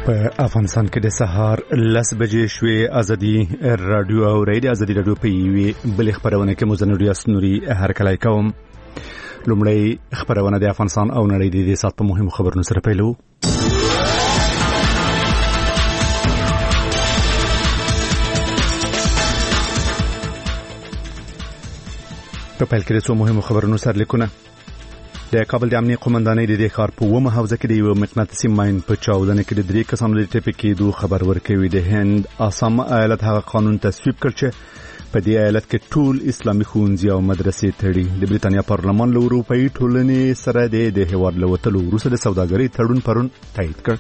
په افغانستان کې د سهار 10 بجې شوې ازادي رادیو او ریډیو ازادي رادیو په یوې بل خبرونه کې مزنوري اسنوري هرکلای کوم. لومړی خبرونه د افغانستان او نړۍ د دې سات په مهمو خبرونو سره پیلو. په پیل کې د څو مهمو خبرونو سره لیکونه. د کابل د امنیت قومندانۍ د ښار په ومه حوزه کې د یو مقناطیسي ماین په چاودنه کې د 3 کسانو د ټپي کېدو خبر ورکوي. د هند آسام ایالت هغه قانون تصویب کړ چې په دې ایالت کې ټول اسلامي ښوونځي او مدرسې تړي. د بریتانیا پارلمان له اروپایي ټولنې سره د هیواد له وتلو وروسته د سوداګرۍ تړون پرون تایید کړ.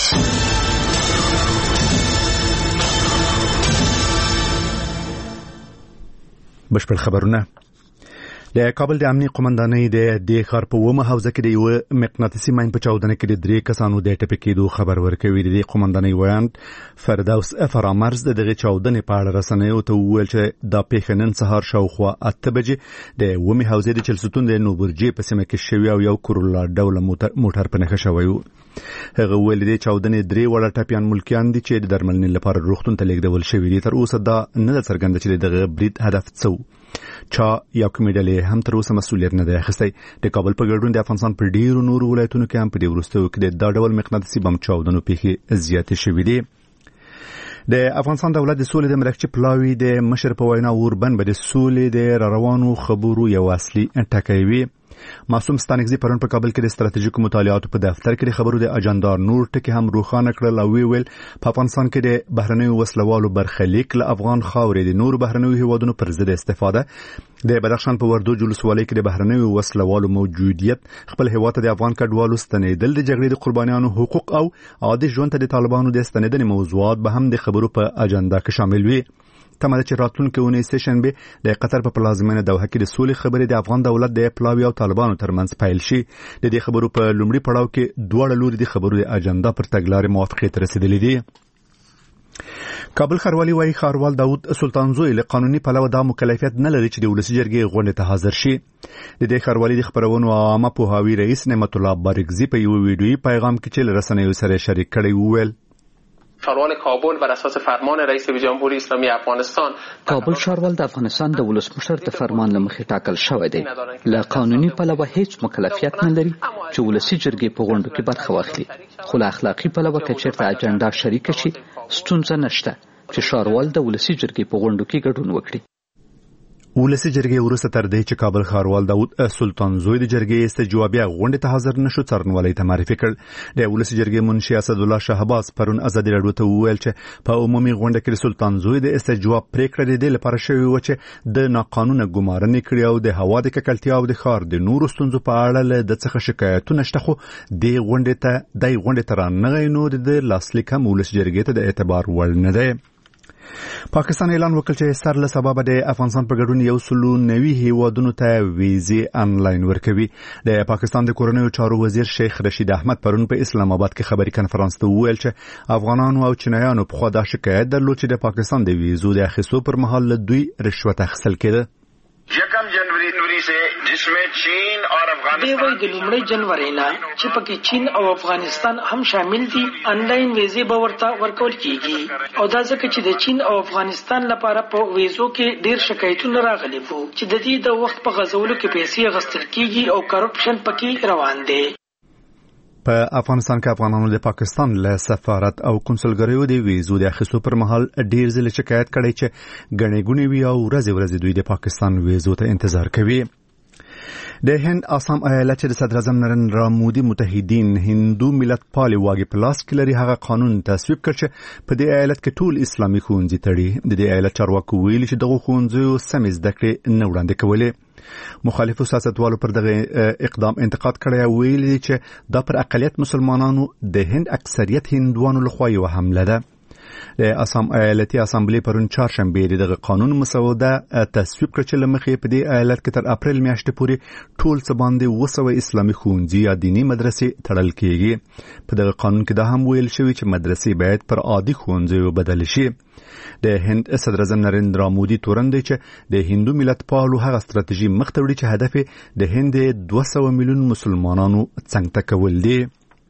بشپړ خبرونه. د کابل د امنیت قومندانۍ د ښار په ومه حوزه کې د یو مقناطیسي ماین په چاودنه کې د 3 کسانو د ټپي کېدو خبر ورکوي. د قومندانۍ ویاند فردوس فرامرز دغه چاودنې په اړه رسنیو ته وویل چې دا پیښه نن سهار شاوخوا 8 بجې د ومه حوزې د چلستون د نوبرجې په سیمه کې شوی او یو کرولا ډول موټر په نښه شوی و. هغه ویل د چاودنې 3 وړه ټپيان ملکیان دي چې د درملنې لپاره روغتون ته لیږدول شوی دي. تر اوسه دا نه څرګنده چې دغه برید هدف څه چا یا کومې ډلې هم تر اوسه مسؤلیت نه دی اخیستی. د کابل په ګډون د افغانستان په ډیرو نورو ولایتونو کې هم په دې وروستیو کې د ډول مقناطیسي بم چاودنو پیښې زیاتې شوې دي. د افغانستان دولت د سولې د مرکزي پلاوي د مشر په وینا اوربن به د سولې د روانو خبرو یو اصلي ټکی وي. معصوم ستانکزی پرون په کابل کې د ستراتیژیکو مطالعاتو په دفتر کې د خبرو د اجنډا نور ټکي هم روښانه کړل او ویل په افغانستان کې د بهرنیو وسلوالو برخلیک له افغان خاورې د نور بهرنیو هیوادونو پر ضد استفاده. د بدخشان په وردو جلوسوالۍ کې د بهرنیو وسلوالو موجودیت خپل هیواد ته د افغان کډوالو ستنېدل د جګړې د قربانیانو حقوق او عادي ژوند ته د طالبانو د ستنېدنې موضوعات به هم د خبرو په اجنډا کې شامل وي. تمه چې راتلونکي اونۍ سهشنبه د قطر په پلازمینه دوحه کې د سولې خبرې د افغان دولت د پلاوی او طالبانو ترمنځ پیل شي. د دې خبرو په لومړي پړاو کې دواړه لوري د خبرو د اجنډا پر تګلارې موافقت رسیدلې دي. کابل ښاروالي وايي ښاروال داود سلطانزوی له قانوني پلوه دا مکلفیت نه لري چې د ولسي جرګې غونډې ته حاضر شي. د دې ښاروالي د خبرونو عامه پوهاوي رئیس نعمت الله بارکزی په یو ویډیويي پیغام کې چې رسنیو سره شریک کړی وویل ښاروال کابل بر اساس فرمان رئیس جمهوری اسلامی افغانستان کابل ښاروال د افغانستان د ولسمشر د فرمان له مخې ټاکل شوی دی. له قانوني پلوه هیڅ مکلفیت نه لري چې ولسي جرګې په غونډو کې برخه واخلي. خو له اخلاقي پلوه که چېرته اجنډا شریکه شي ستونزه نشته چې ښاروال د ولسي جرګې په غونډو کې ګډون وکړي. ولسي جرګې وروسته تر دې چې کابل ښاروال داود سلطانزوی د جرګې استجوابیه غونډې ته حاضر نشو څارنوالۍ ته معرفي کړ. د ولسي جرګې منشي اسدالله شهباز پرون ازادي راډیو ته وویل چې په عمومي غونډه کې سلطانزوی د استجواب پریکړه د دې لپاره شوې و چې د ناقانونه ګمارنې کړې او د هوا د ککړتیا او د ښار د نورو ستونزو په اړه له د څخه شکایتونه شته. خو د غونډې ته رانغی نو د لاسلیک هم ولسي جرګې ته د اعتبار وړ نه دی. پاکستان اعلان وکړ چې سر له سبب د افغانستان په ګډون 190 هیوادونو ته ویزې انلاین ورکوي. د پاکستان د کورنیو چارو وزیر شیخ رشید احمد پرون په اسلام آباد کې خبري کنفرانس ته وویل چې افغانانو او چینایانو په خوا د شکایت درلود چې د پاکستان د ویزو د اخیستو پر مهال له دوی رشوت اخیستل کېده. 1 जनवरी से जिसमें चीन और अफगानिस्तान د لومړۍ جنوري نه چې پکې چین او افغانستان هم شامل دي انلاین ویزې به ورته ورکول کیږي. او دا ځکه چې د چین او افغانستان لپاره په ویزو کې ډیر شکایتونه راغلي وو چې د دې د وخت په غزولو کې پیسې غستل کیږي او کرپشن پکې روان دی. په افغانستان کې افغانانو د پاکستان له سفارت او کنسولګریو د ویزو د اخیستو پر مهال ډیر ځله شکایت کړي چې غنې ګونې وی او ورځ دوی د پاکستان ویزو ته انتظار کوي. د هند آسام ایالت چې د صدر اعظم نریندرا مودي متحدین هندو ملت پالي واګي پلاس کې لري هغه قانون تصویب کړ چې په دې ایالت کې ټول اسلامي ښوونځي تړي. د دې ایالت چارواکو ویلي چې دغه ښوونځي سمې زده کړې نه وړاندې کولې. مخالفو سیاستوالو پر دغه اقدام انتقاد کړی او ویلي چې دا پر اقلیت مسلمانانو د هند اکثریت هندوانو لخوا یو حمله ده. د آسام ایالتي اسامبلې پرون چهارشنبه د قانون مسوده تصویب کړ چې لمخې په دې ایالت کې تر اپریل میاشتې پورې ټول څه باندې 200 اسلامي ښوونځي یا دینی مدرسې تړل کېږي. په دغه قانون کې دا هم ویل شوی چې مدرسې باید پر عادي ښوونځیو بدل شي. د هند صدر اعظم نریندرا مودي تورن دی چې د هندو ملت پالو هغه ستراتیژي مخ ته وړي چې هدف د هند 200 میلیون مسلمانانو څنګه کول دي.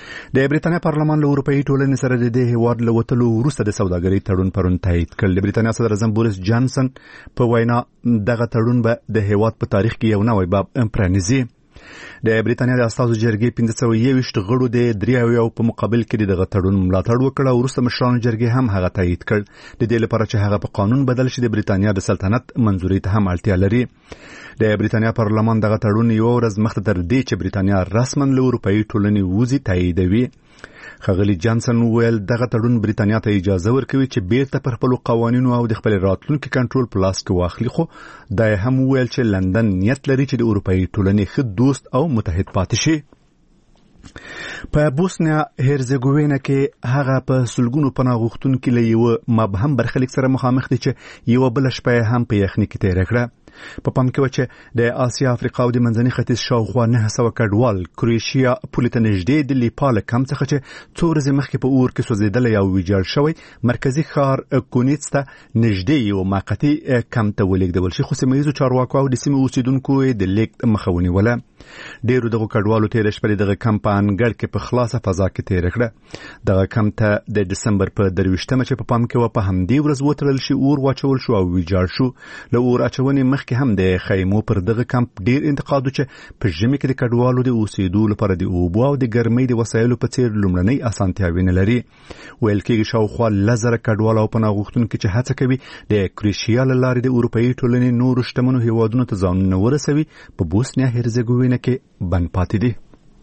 د بریتانیا پارلمان له اروپאי ټولنې سره د دې هیواد له وتلو وروسته د سوداګرۍ تړون پرون تایید کړ. د بریتانیا صدر اعظم بوریس جانسن په وینا دغه تړون به د هیواد په تاریخ کې یو نوی باب پرانیزي. د بریتانیا د استازو جرګې 1521 غړو د 3 په مقابل کې دغه تړون ملاتړ وکړ او وروسته مشرانو جرګې هم هغه تایید کړ. د دې لپاره چې هغه په قانون بدل شي د بریتانیا د سلطنت منځوري ته هم اړتیا لري. د بریتانیا پارلمان دغه تړون یو ورځ مخکې تر دې چې بریتانیا رسماً له اروپאי ټولنې وځي تاییدوي. ښاغلي جانسن وویل دغه تړون بریتانیا ته اجازه ورکوي چې بیرته پر خپلو قوانینو او د خپل راتلونکي کنټرول په لاس کې واخلي، خو دا هم وویل چې لندن نیت لري چې د اروپאי ټولنې ښه دوست او متحد پاتې شي. په بوسنیا هرزګوینا کې هغه په سلګونو پناه غوښتونکو له یو مبهم برخلیک سره مخامخ دي چې یو بل شپه هم په یخنۍ کې تیر کړه. په پام کې و چې د آسیا افریقا او د منځني ختیځ شاوخوا 900 کډوال کروشیا پولیس نږدې د لیپال کم څخه چې څو ورځې مخکې په اور کې سوځیدل او ویجاړ شوی مرکزی ښار کونیټس ته نږدې یو موقتی کم ته ولېږدول شي، خو سیمه چارواکو او د سیمې اوسیدونکو د لیک مخاوني ولا ډیرو دغه کډوالو تیر شپه دغه کمپاین ګړ کې په خلاصه فضا کې تیر کړه. دغه کم ته د دسمبر په 23مه چې په پام کې و په همدې ورځ وترل شي اور واچول شو او ویجاړ شو. له اور اچونې مخکې هم د خیمو پر دغه کمپ ډیر انتقاد چې په ژمي کې د کډوالو د اوسېدو لپاره د اوبو او د ګرمۍ د وسایلو په څیر لومړنۍ اسانتیاوې نه لري. ویل کېږي شاوخوا 1000 کډوال او پناه غوښتونکي چې هڅه کوي د کروشیا له لارې د اروپאי ټولنې نورو شتمنو هیوادونو ته ځانونه ورسوي په بوسنیا هرزګوینا کې بند پاتې دي.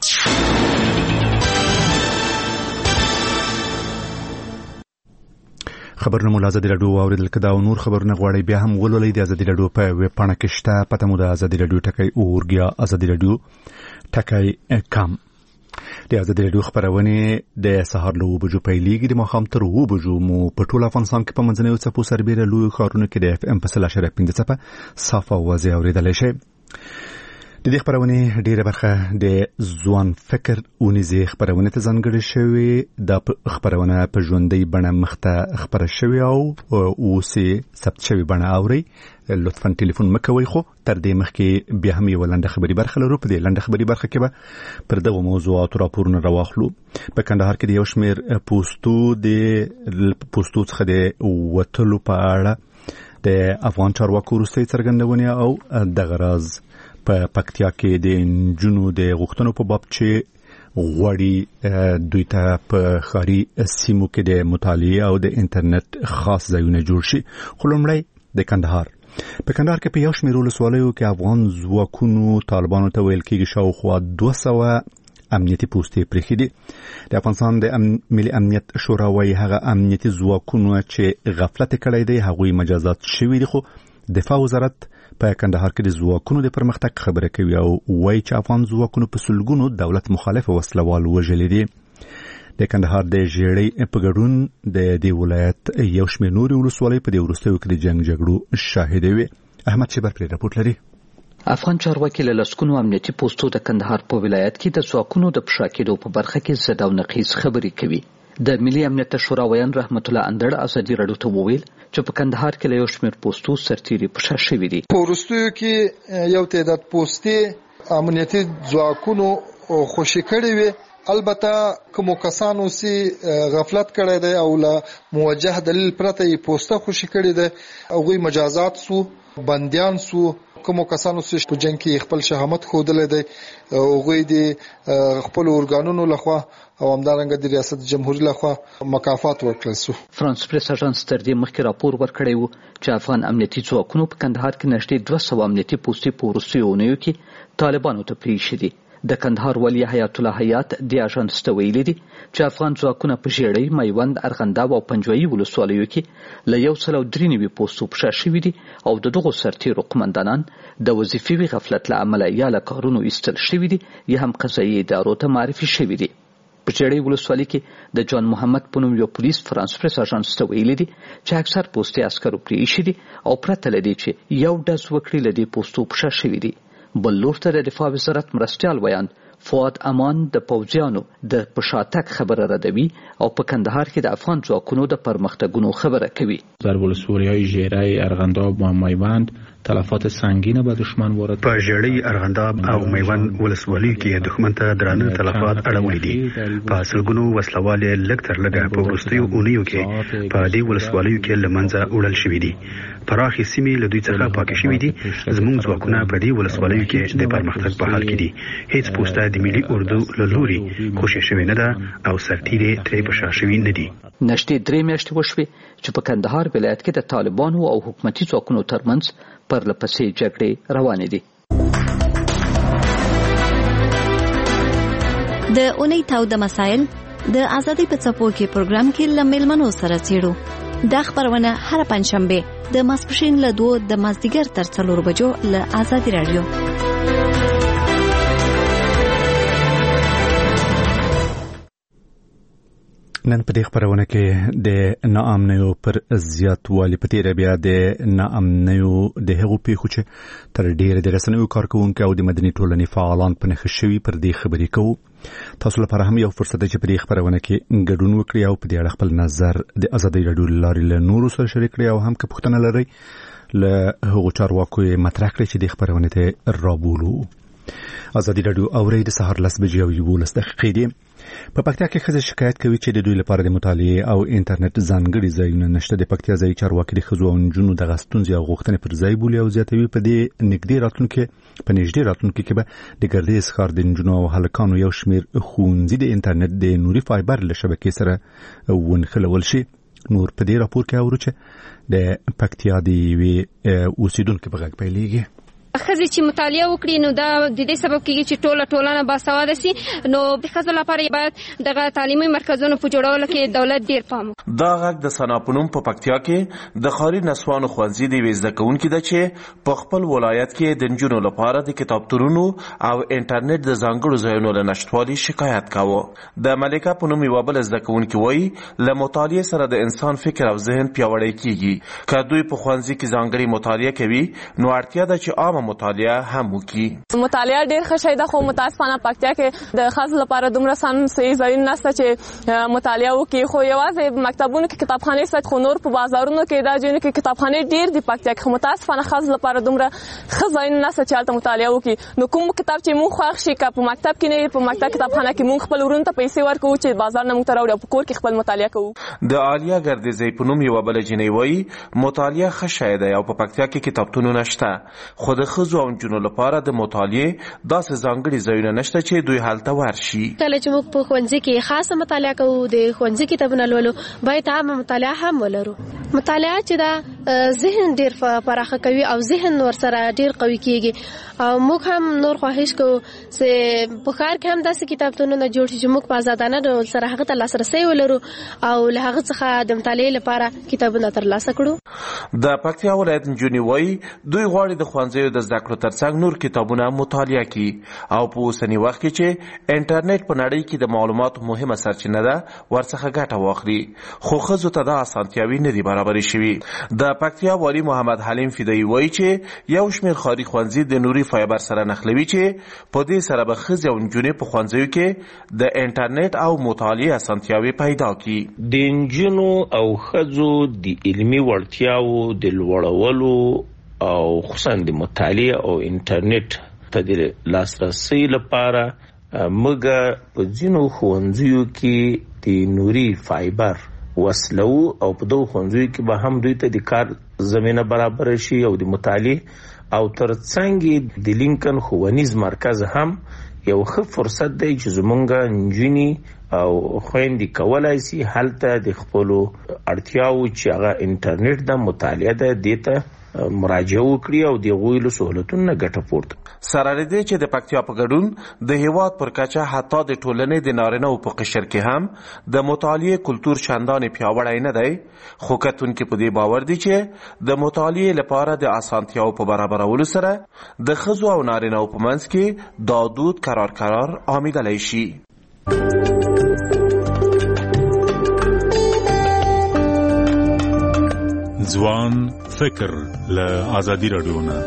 خبرونه مو ازادي رادیو اوریدل کدا او نور خبرونه غواړي بیا هم ولولئ د ازادي رادیو په ویب پاڼه کې شته پته مو د ازادي رادیو ټکی اورګیا ازادي رادیو ټکی کام. د ازادي رادیو خبرونه د سهار له 2 بجو پیلېږي د ماښام تر 2 بجو مو په ټول افغانستان کې په منځنیو څپو سربېره لوی ښارونو کې د اف ام په 0.5 څپه صافه اوازه اوریدلای شئ. د دې خبرونه ډیره برخه د ځوان فکر اونیزه خبرونه ته ځانګړې شوې. د خبرونه په ژوندۍ بڼه مخته خبره شوې او اوسې ثبت شوې بڼه اوري. لطفاً ټلیفون مکوئ، خو تر دې مخکې بیا هم یو لنډه خبري برخه لرو. په دې لنډه خبري برخه کې به پر دغه موضوعاتو راپورونه راواخلو. په کندهار کې د یو شمېر پوستو څخه د وتلو په اړه د افغان چارواکو وروستۍ څرګندونې او دغه راز په پکتیا کې د انجونو د غوښتنو په باب چې غوړي دوی ته په ښاري سیمو کې د مطالعې او د انټرنیټ خاص ځایونه جوړ شي. خو لومړی د کندهار په کندهار کې په یو شمېر ولسوالیو کې افغان ځواکونو طالبانو ته ویل کېږي شاوخوا 200 امنیتي پوستې پرېښي دي. د افغانستان د ملي امنیت شورا وایي هغه امنیتي ځواکونو چې غفلت کړی دی هغوی مجازات شوي دي، خو دفاع وزارت په کندهار کې د ځواکونو د پرمختګ خبره کوي او وایي چې افغان ځواکونو په سلګونو دولت مخالف وسلوال وژلي دي. د کندهار د ژیړۍ په ګډون د دې ولایت یو شمېر نورې ولسوالۍ په دې وروستیو کې د جنګ جګړو شاهدې وي. احمد شیبر پرې راپورټ لري. افغان چارواکي له لسګونو امنیتي پوسټو د کندهار په ولایت کې د ځواکونو د پشا کېدو په برخه کې زد او نقیض خبرې کوي. د ملي امنیت شورا ویان رحمت الله اندړ ازادي رادیو ته وویل چې په کندهار کې له یو شمېر پوسټو سرتیري پشا شوي دي. په وروستیو کې یو تعداد پوستې امنیتي ځواکونو خوشي کړي وي. البته کوم کسانو سي غفلت کړی دی او له موجه دلیل پرته یې پوسټه خوشي کړي دي او مجازات سو بنديان سو. کوم کسانو سي په جنگ کې خپل شهامت خوده دی او غوي دي خپل اورګانونو لخوا او همدارنګه د ریاست جمهوریت لخوا مکافات ورکړل شو. فرانس پریس اژانس تر دې مخکې راپور ورکړی و چې افغان امنیتي ځواکونو په کندهار کې نږدې 200 امنیتي پوستې په وروستیو اونیو کې طالبانو ته پریښي دي. د کندهار ولی حیات الله حیات د اژانس ته ویلي دي چې افغان ځواکونه په ژیړۍ، میوند، ارغنداب او پنجوایي ولسوالیو کې له 193 پوستو پشا شوي دي او د دغو سرتیرو قمندانان د وظیفي غفلت له امله یا له کارونو ایستل شوي دي یا هم قضایي ادارو ته معرفي شوي دي. په ژیړۍ ولسوالۍ کې د جان محمد په نوم یو پولیس فرانس پریس اژانس ته ویلي دي چې اکثر پوستې عسکرو پرې ایښي دي او پرته له دې چې یو ډز وکړي له دې پوستو پشا شوي دي. بل لور ته د دفاع وزارت مرستیال ویان فؤاد امان د پوځیانو د پشاتک خبره ردوي او په کندهار کې د افغان ځواکونو د پرمختګونو خبره کوي. در ولسوالی‌های ژیړۍ، ارغنداب و میوند تلفات سنگین به دشمن وارد په ژړۍ ارغنداب او میوند ولسوالیو کې دښمن ته درانه تلفات اړولي دي. په سلګونو وسلوال لږ تر لږه په وروستیو اونیو کې په دې ولسوالیو کې له منځه وړل شوي دي. پراخې سیمې له دوی څخه پاکې شوي دي. زموږ ځواکونه په دې ولسوالیو کې د پرمختګ په حال کې دي. هیڅ پوسټه د ملي اردو له لوري خوشې شوې نه ده او سرتیرې ترې په شا شوي نه دي. نشټې 3 میاشتې وشوې چې په کندهار ولایت کې د طالبانو او حکومتي ځواکونو ترمنځ پرلپسې جګړې روانې دي. د اونۍ تاوده مسایل د ازادۍ په څپو کې پروګرام کې له میلمنو سره څېړو. دا خبرونه هر پنځشنبه د ماسپښین له 2 د مازدیګر تر 4 بجو له ازادي رادیو. نن په دې خبرونه کې د ناامنیو پر زیاتوالي په تیر بیا د ناامنیو د هغو پیښو چې تر ډیره د رسنیو کارکونکو او د مدني ټولنې فعالان په نښه شوي پر دې خبرې کوو. تاسو لپاره هم یو فرصت دی چې په دې خبرونه کې ګډون وکړئ او په دې اړه خپل نظر د ازادي رادیو لارې له نورو سره شریک کړئ او هم که پوښتنه لرئ له هغو چارواکو یې مطرح کړئ چې دې خبرونه ته رابولو. ازادي رادیو اوري د سهار 10 بجې او 11 دقیقې دي. په پکتیا کې ښځې شکایت کوي چې د دوی لپاره د مطالعې او انټرنیټ ځانګړي ځایونه نشته. د پکتیا ځایي چارواکي د ښځو او نجونو د ستونزې او غوښتنې پر ځای بولي او زیاتوي په نږدې راتلونکي کې به د ګردیز ښار د نجونو او هلکانو یو شمېر ښوونځي د انټرنیټ د نوري فایبر له شبکې سره ونښلول شي. نور په دې راپور کې اورو چې د پکتیا د یوې اوسیدونکو په غږ پیلېږي. ښځې چې مطالعه وکړي نو دا د دې سبب کېږي چې ټولنه باسواده سي. نو د ښځو لپاره باید دغه تعلیمي مرکزونو په جوړولو کې دولت ډیر پام وکړي. دا غږ د سنا په نوم په پکتیا کې د ښاري نسوانو ښوونځي د یوې زده کوونکې ده چې په خپل ولایت کې د نجونو لپاره د کتابتونونو او انټرنیټ د ځانګړو ځایونو له نشتوالي شکایت کاوه. د ملکه په نوم یوه بله زده کوونکې وایي له مطالعې سره د انسان فکر او ذهن پیاوړی کېږي. که دوی په ښوونځي کې ځانګړې مطالعه کوي نو اړتیا ده چې عامه مطالعه هم وکړي. مطالعه ډېر ښه شی ده خو متاسفانه پکتیا کې د ښځو لپاره دومره سم صحیح ځایونه نشته چې مطالعه وکړي. خو یوازې مکتبونو کې کتابخانې شته خو نور په بازارونو کې دا ځایونه کې کتابخانې ډېر دي پکتیا کې. خو متاسفانه ښځو لپاره دومره ښه ځایونه نشته چې هلته مطالعه وکړي. نو کوم کتاب چې موږ خوښ شي که په مکتب کې نه وي په مکتب کتابخانه کې موږ خپل ورونو ته پیسې ورکوو چې بازار نه موږ ته راوړي او په کور کې خپل مطالعه کوو. د عالیه ګردیزۍ په نوم یوه بله جینۍ وایي مطالعه ښه شی دی او په پکتیا کې کتابتونونه شته خو د ښځو او نجونو لپاره د مطالعې داسې ځانګړي ځایونه نشته چې دوی هلته ورشي. کله چې موږ په ښوونځي کې خاصه مطالعه کوو د ښوونځي کتابونه لولو باید عامه مطالعه هم ولرو. مطالعه چې دا ذهن ډیر پراخه کوي او ذهن ورسره ډیر قوي کیږي او موږ هم نور خواهش کوو چې په ښار کې هم داسې کتابتونونه جوړ شي چې موږ په ازادانه ډول سره هغه ته لاسرسی ولرو او له هغه څخه د مطالعې لپاره کتابونه ترلاسه کړو. د پکتیا ولایت نجونې وایي دوی غواړي د ښوونځیو د زده کړو ترڅنګ نور کتابونه مطالعه کړي او په اوسني وخت کې چې انټرنیټ په نړۍ کې د معلوماتو مهمه سرچینه ده ورڅخه ګټه واخلي. خو ښځو ته دا اسانتیاوې نه دي برابرې شوي. د پکتیا والي محمد حلیم فدایي وایي چې یو شمېر ښاري ښوونځي د نوري فایبر سره نښلوي چې په دې سره به ښځې او نجونې په ښوونځیو کې د انټرنیټ او مطالعې اسانتیاوې پیدا کړي. د نجونو او ښځو د علمي وړتیاو د لوړولو او خصوصا د مطالعه او انټرنیټ ته د لاسرسي لپاره موږ په ځینو ښوونځیو کې د نوري فایبر وصلو او په دوه ښوونځیو کې به هم دوی ته د کار زمینه برابر شي او د مطالعه او ترڅنګ د لینکن ښوونیز مرکز هم یو ښه فرصت دی چې زمونږ نجونې او خویندې کولای شي هلته د خپلو اړتیاو چې هغه انټرنیټ ده مطالعه ده دې ته مراجعه وکړي او د هغوی له سهولتونو نه ګټه پورته. سره له دې چې د پکتیا په ګډون د هیواد پر کچه حتی د ټولنې د نارینه‌و په قشر کې هم د مطالعې کلتور چندانې پیاوړی نه دی. خو کتونکي په دې باور دي چې د مطالعې لپاره د اسانتیاو په برابرولو سره د ښځو او نارینه‌و په منځ کې دا دود کرار عامېدلی شي. ځوان فکر له ازادي رادیو نه.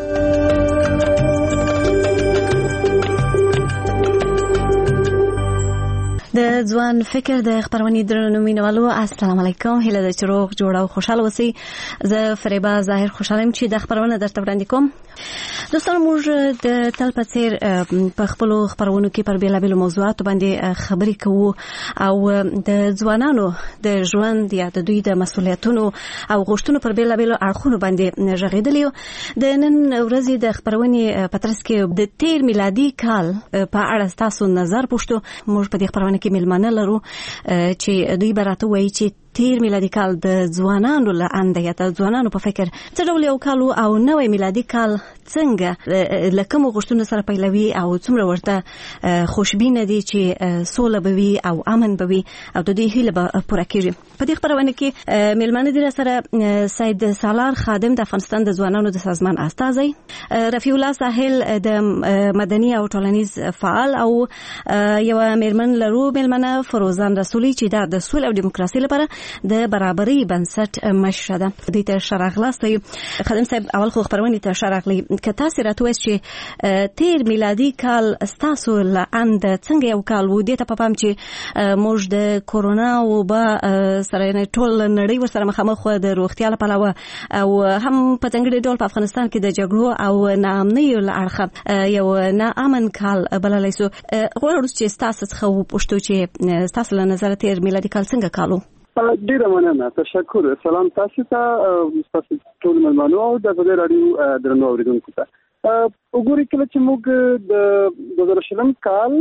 د ځوان فکر د خبرونې درنو مینوالو السلام علیکم، هیله ده چې روغ جوړ او خوشاله اوسئ. زه فریبا ظاهر خوشاله یم چې د خبرونه درته وړاندې کوم. دوستانو، موږ د تل په څیر په خپلو خبرونو کې پر بیلابیلو موضوعاتو باندې خبرې کوو او د ځوانانو د ژوند یا د دوی د مسؤلیتونو او غوښتنو پر بیلابیلو اړخونو باندې غږېدلي یو. د نن ورځې د خبرونې په ترڅ کې د تیر میلادي کال په اړه ستاسو نظر پوښتو. موږ په دې خبرونه کې مېلمانه لرو چې دوی به راته وایي چې تیر میلادي کال د ځوانانو له انده یا د ځوانانو په فکر څه ډول یو کال او نوی میلادي کال څنګه له کومو غوښتنو سره پیلوي او څومره ورته خوشبینه دي چې سوله به وي او امن به وي او د دې هیله به پوره کېږي. په دې خبرونه کې مېلمانه دي راسره سید سالار خادم د افغانستان د ځوانانو د سازمان استازی، رفیع الله ساحل د مدني او ټولنیز فعال او یو مېرمن لرو مېلمنه فروزان رسولي چې د سولې او دیموکراسي لپاره د برابرۍ بنسټ مشره ده. دې ته ښه راغلاست. خادم صاحب، اول خو خبرونې ته ښه راغلی. که تاسې راته ووایاست چې تیر میلادي کال ستاسو له انده څنګه یو کال و، دې ته په پام چې موږ د کورونا وبا سره ټول نړۍ ورسره مخامخ وه د روغتیا له پلوه او هم په ځانګړي ډول په افغانستان کې د جګړو او ناامنیو له اړخه یو ناامن کال بللی سو. غواړو چې ستاسو څخه وپوښتو چې ستاسو له نظره تیر میلادي کال څنګه کال و؟ ډیره مننه، تشکر. سلام تاسو ته، تاسو ټول مېلمانو او د ازادي راډیو درنو اوریدونکو ته. وګورئ، کله چې موږ د 2020 کال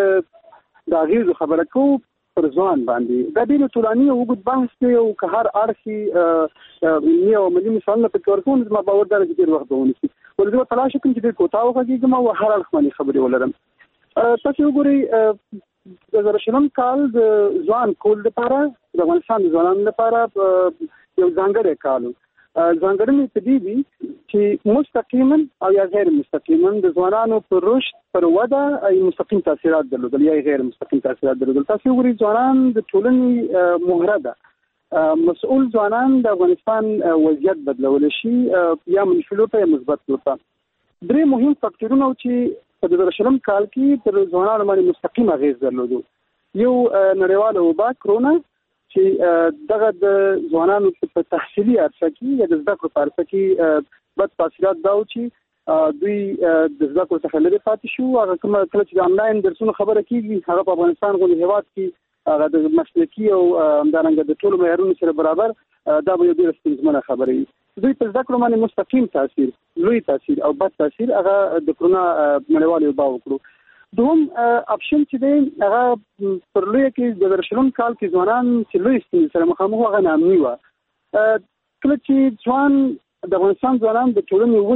د اغیزو خبره کوو پر ځوان باندې، دا ډېر ټولنیز او اوږد بحث دی او که هر اړخي علمي او عملي مثالونه پکې ورکوم، زما باور دا چې ډېر وخت به ونیسي. ولې زه تلاش کوم چې ډېر کوتاه وغږېږم او هر اړخ باندې خبرې ولرم. تاسو وګورئ، د 2020 کال د ځوان کول لپاره د افغانستان د ځوانانو لپاره یو ځانګړی کال و. ځانګړنې په دې دي چې مستقیما او یا غیر مستقیما د ځوانانو پر رشد، پر وده مستقیم تاثیرات درلودل یا غیر مستقیم تاثیرات درلودل. تاسو وګورئ، ځوانان د ټولنې مهره ده. مسؤل ځوانان د افغانستان وضعیت بدلولی شي یا منفي لور ته یا مثبت لور ته. درې مهم فاکټورونه چې په 2020 کال کې پر ځوانانو باندې مستقیم اغیز درلودو. یو نړیواله وبا کرونا چې دغه د ځوانانو په تحصیلي عرصه کې یا د زده کړو په عرصه کې بد تاثیرات دا و چې دوی د زده کړو څخه لرې پاتې شو. هغه کله چې د آنلاین درسونو خبره کېږي، هغه په افغانستان غوندې هېواد کې هغه د مسلکي او همدارنګه د ټولو معیارونو سره برابر، دا به یو ډېره ستونزمنه خبره وي. دوی په زده کړو باندې مستقیم تاثیر، لوی تاثیر او بد تاثیر هغه د کرونا نړیوالې وبا وکړو. دوم اپشن چې دی هغه پر لویه کې د 2020 کال کې ځوانان چې لوی ستونزې سره مخامخ وو، هغه ناامني وه. کله چې ځوان د افغانستان ځوانان د ټولنې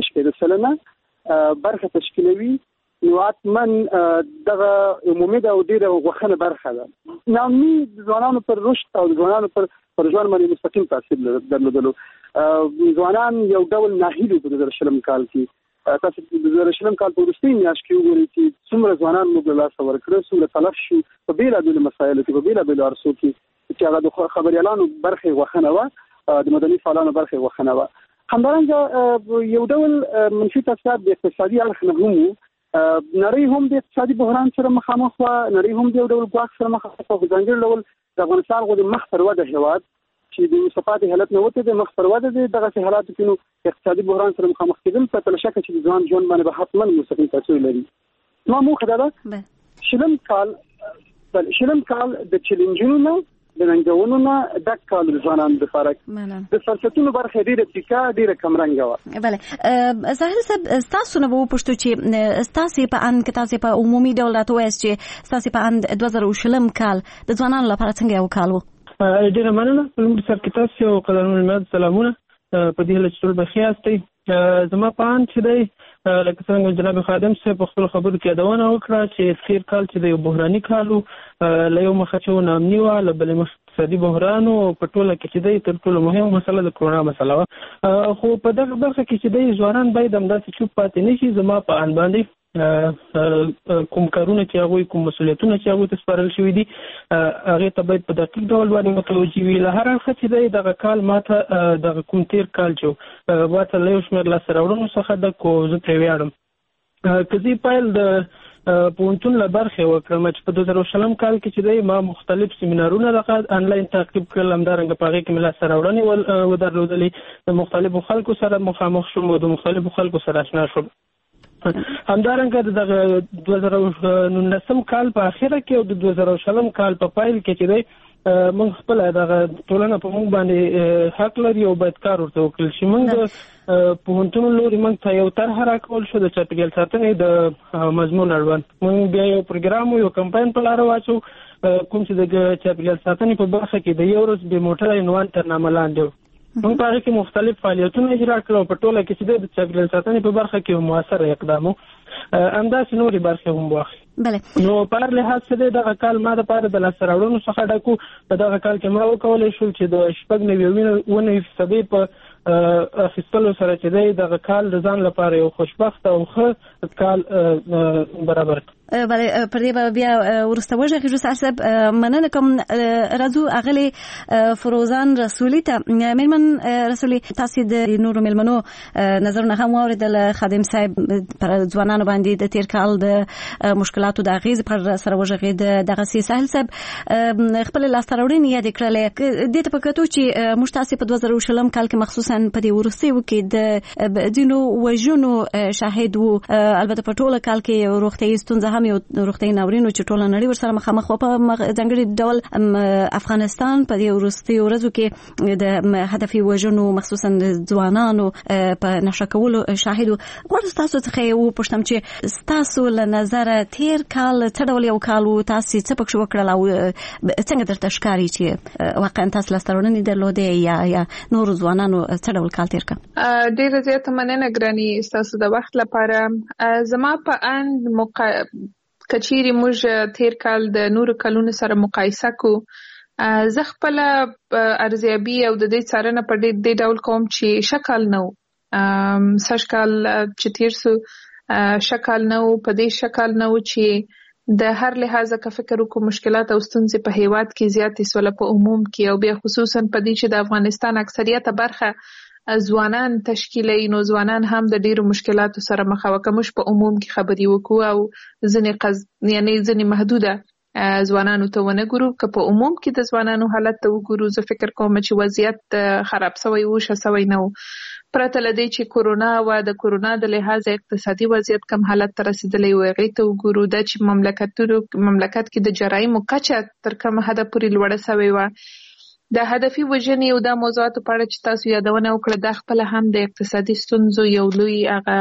70% برخه تشکیلوي، نو حتما دغه عمومي ده او ډېره غوښنه برخه ده. ناامني د ځوانانو پر رشد او د ځوانانو پر ژوند باندې مستقیم تاثیر درلودلو. ځوانان یو ډول ناهیلي په 2020 کال کې. تاسو د 2020 کال په وروستۍ میاشت کې وګورئ چې څومره ځوانان موږ له لاسه ورکړل، څومره تلف شو په بېلابېلو مسایلو کې، په بېلابېلو عرصو کې چې هغه د خبریالانو برخې غوښنه وه، د مدني فعالانو برخې غوښنه وه. همدارنګه یو ډول منفي تاثیرات د اقتصادي اړخ نه هم وو. نړۍ هم د اقتصادي بحران سره مخامخ وه، نړۍ هم د یو ډول ګواښ سره مخامخ وه. په ځانګړي ډول د افغانستان غوندې مخ پر وده هېواد چې د صفات حالت نه وته د مخ پر وده دي، دغه حالات کې نو اقتصادي بحران سره مخامخ کېدل په تل شک چې ځوان ژوند باندې به حتما مستقیم تاثیر لري. نو موږ دا شلم کال د چیلنجونو نه د ننګونو نه د کال ځوانانو لپاره د فرصتونو برخه ډیره تیکا ډیره کمرنګه وه. بله ظاهر صاحب، ستاسو نه به وپوښتو چې ستاسو په اند کې تاسو په عمومي ډول راته وایاست چې ستاسو په اند 2020 کال د ځوانانو لپاره څنګه یو کال و؟ ډیره مننه. په لومړي سر کې تاسو او قدرمن مېلمانو سلامونه. په دې هیله چې ټول بخیر یاستئ. زما په اند چې دی لکه څنګه جناب خادم صاحب په خپلو خبرو کې یادونه وکړه چې تېر کال چې د یو بحراني کال و، له یو مخه چې ناامني وه، له بلې مخې اقتصادي بحران و، په ټوله کې چې دی تر ټولو مهمه مسله د کرونا مسله وه. خو په دغه برخه کې چې دی ځوانان باید همداسې چوپ پاتې نه شي. زما په اند باندې کوم کارونه چې هغوی کوم مسؤلیتونه چې هغوی ته سپارل شوي دي هغې ته باید په دقیق ډول باندې متوجه وي. له هر اړخه چې دی دغه کال ماته دغه کوم تېر کال چې ماته له یو شمېر لاسته راوړنو څخه ډک و، زه پرې ویاړم. که زه پیل د پوهنتون له برخې وکړم چې په 2020 کال کې چې دی ما مختلف سیمینارونه دغه انلاین تعقیب کړل، همدارنګه په هغې کې مې لاسته راوړنې ودرلودلې، د مختلفو خلکو سره مخامخ شوم او د مختلفو خلکو سره اشنا شوم. همدارنګه دغه 2019 کال په اخره کې او د 2020 کال په پایل کې چې دی موږ خپل دغه ټولنه په موږ باندې حق لري او باید کار ورته وکړل شي. موږ پوهنتون لوري موږ ته یو طرحه راکول شو د چاپیریال ساتنې د مضمون اړوند. موږ بیا یو پروګرام یو کمپاین په لاره واچو کوم چې د چاپیریال ساتنې په برخه کې د یو ورځ بې موټره عنوان تر نامه لاندې و. موږ په هغې کې مختلف فعالیتونه اجرا کړل او په ټوله کې چې د چاپیریال ساتنې په برخه کې مؤثره اقدام و. همداسې نورې برخې هم واخلي. نو په هر لحاظ چې دغه کال ما دپاره د لاسته راوړنو څخه ډک و. په دغه کال کې ما وکولی شو چې د 96.9% په اخیستلو سره چې دی دغه کال د ځان لپاره یو خوشبخت او ښه کال برابر کړ. بله پر دې بیا وروسته وژغېږو. صاحب مننه کوم. راځو اغلې فروزان رسولي ته. میرمن رسولي، تاسې د نورو میلمنو نظرونه هم واورېدل. خادم صاحب پر ځوانانو باندې د تېر کال د مشکلاتو د اغېزې پر سره وژغېد. دغسې ساحل صاحب خپلې لاسته راوړنې یادې کړلې. دې ته په کتو چې موږ تاسې په 2020 کال کې مخصوصا په دې وروستیو کې د ځینو وژنو شاهد وو. البته په ټوله کال کې روغتیایي ستونزه هم یو روغتیایي ناورین چې ټوله نړۍ ورسره مخامخ وه. په ځانګړي ډول افغانستان په دې وروستیو ورځو کې د هدفي وژنو مخصوصا د ځوانانو په نشه کولو شاهد وو. غواړم ستاسو څخه یې وپوښتم چې ستاسو له نظره تېر کال څه ډول یو کال و؟ تاسې څه پکښې وکړل او څنګه درته ښکاري چې واقعا تاسو لاسته راوړنې درلودې یا نورو ځوانانو څه ډول کال تېر کړ؟ ډېره زیاته مننه ګراني ستاسو د وخت لپاره. زما په اند کچيري موږ تیر کال د نورو کلونو سره مقایسه کو، زه خپل ارزیابي او د دې څارنه په دې ډول کوم چې شکل نو سشکل چې تیر سو شکل نو په دې شکل نو چې د هر لحاظه که فکر وکړو مشکلات او ستونزې په هیواد کې زیاتې سوله په عموم کې، او بیا خصوصا په دې چې د افغانستان اکثریت برخه ځوانان تشکیلوي، نو ځوانان هم د ډیرو مشکلاتو سره مخ وو. که موږ په عموم کې خبرې وکړو او ځینې محدوده ځوانانو ته ونه ګورو، که په عموم کې د ځوانانو حالت ته وګورو، زه فکر کوم چې وضعیت خراب سوی و، ښه سوی نه و. پرته له دې چې کورونا و، د کورونا د لحاظ اقتصادي وضعیت کم حالت ته رسیدلی و، هغې ته وګورو دا چې مملکت کې د جرایمو کچه تر کومه حده پورې لوړه سوې وه. د هدفي وژنې او د موضوعاتو په اړه چې تاسو یادونه وکړه، دا خپله هم د اقتصادي ستونزو یو لوی هغه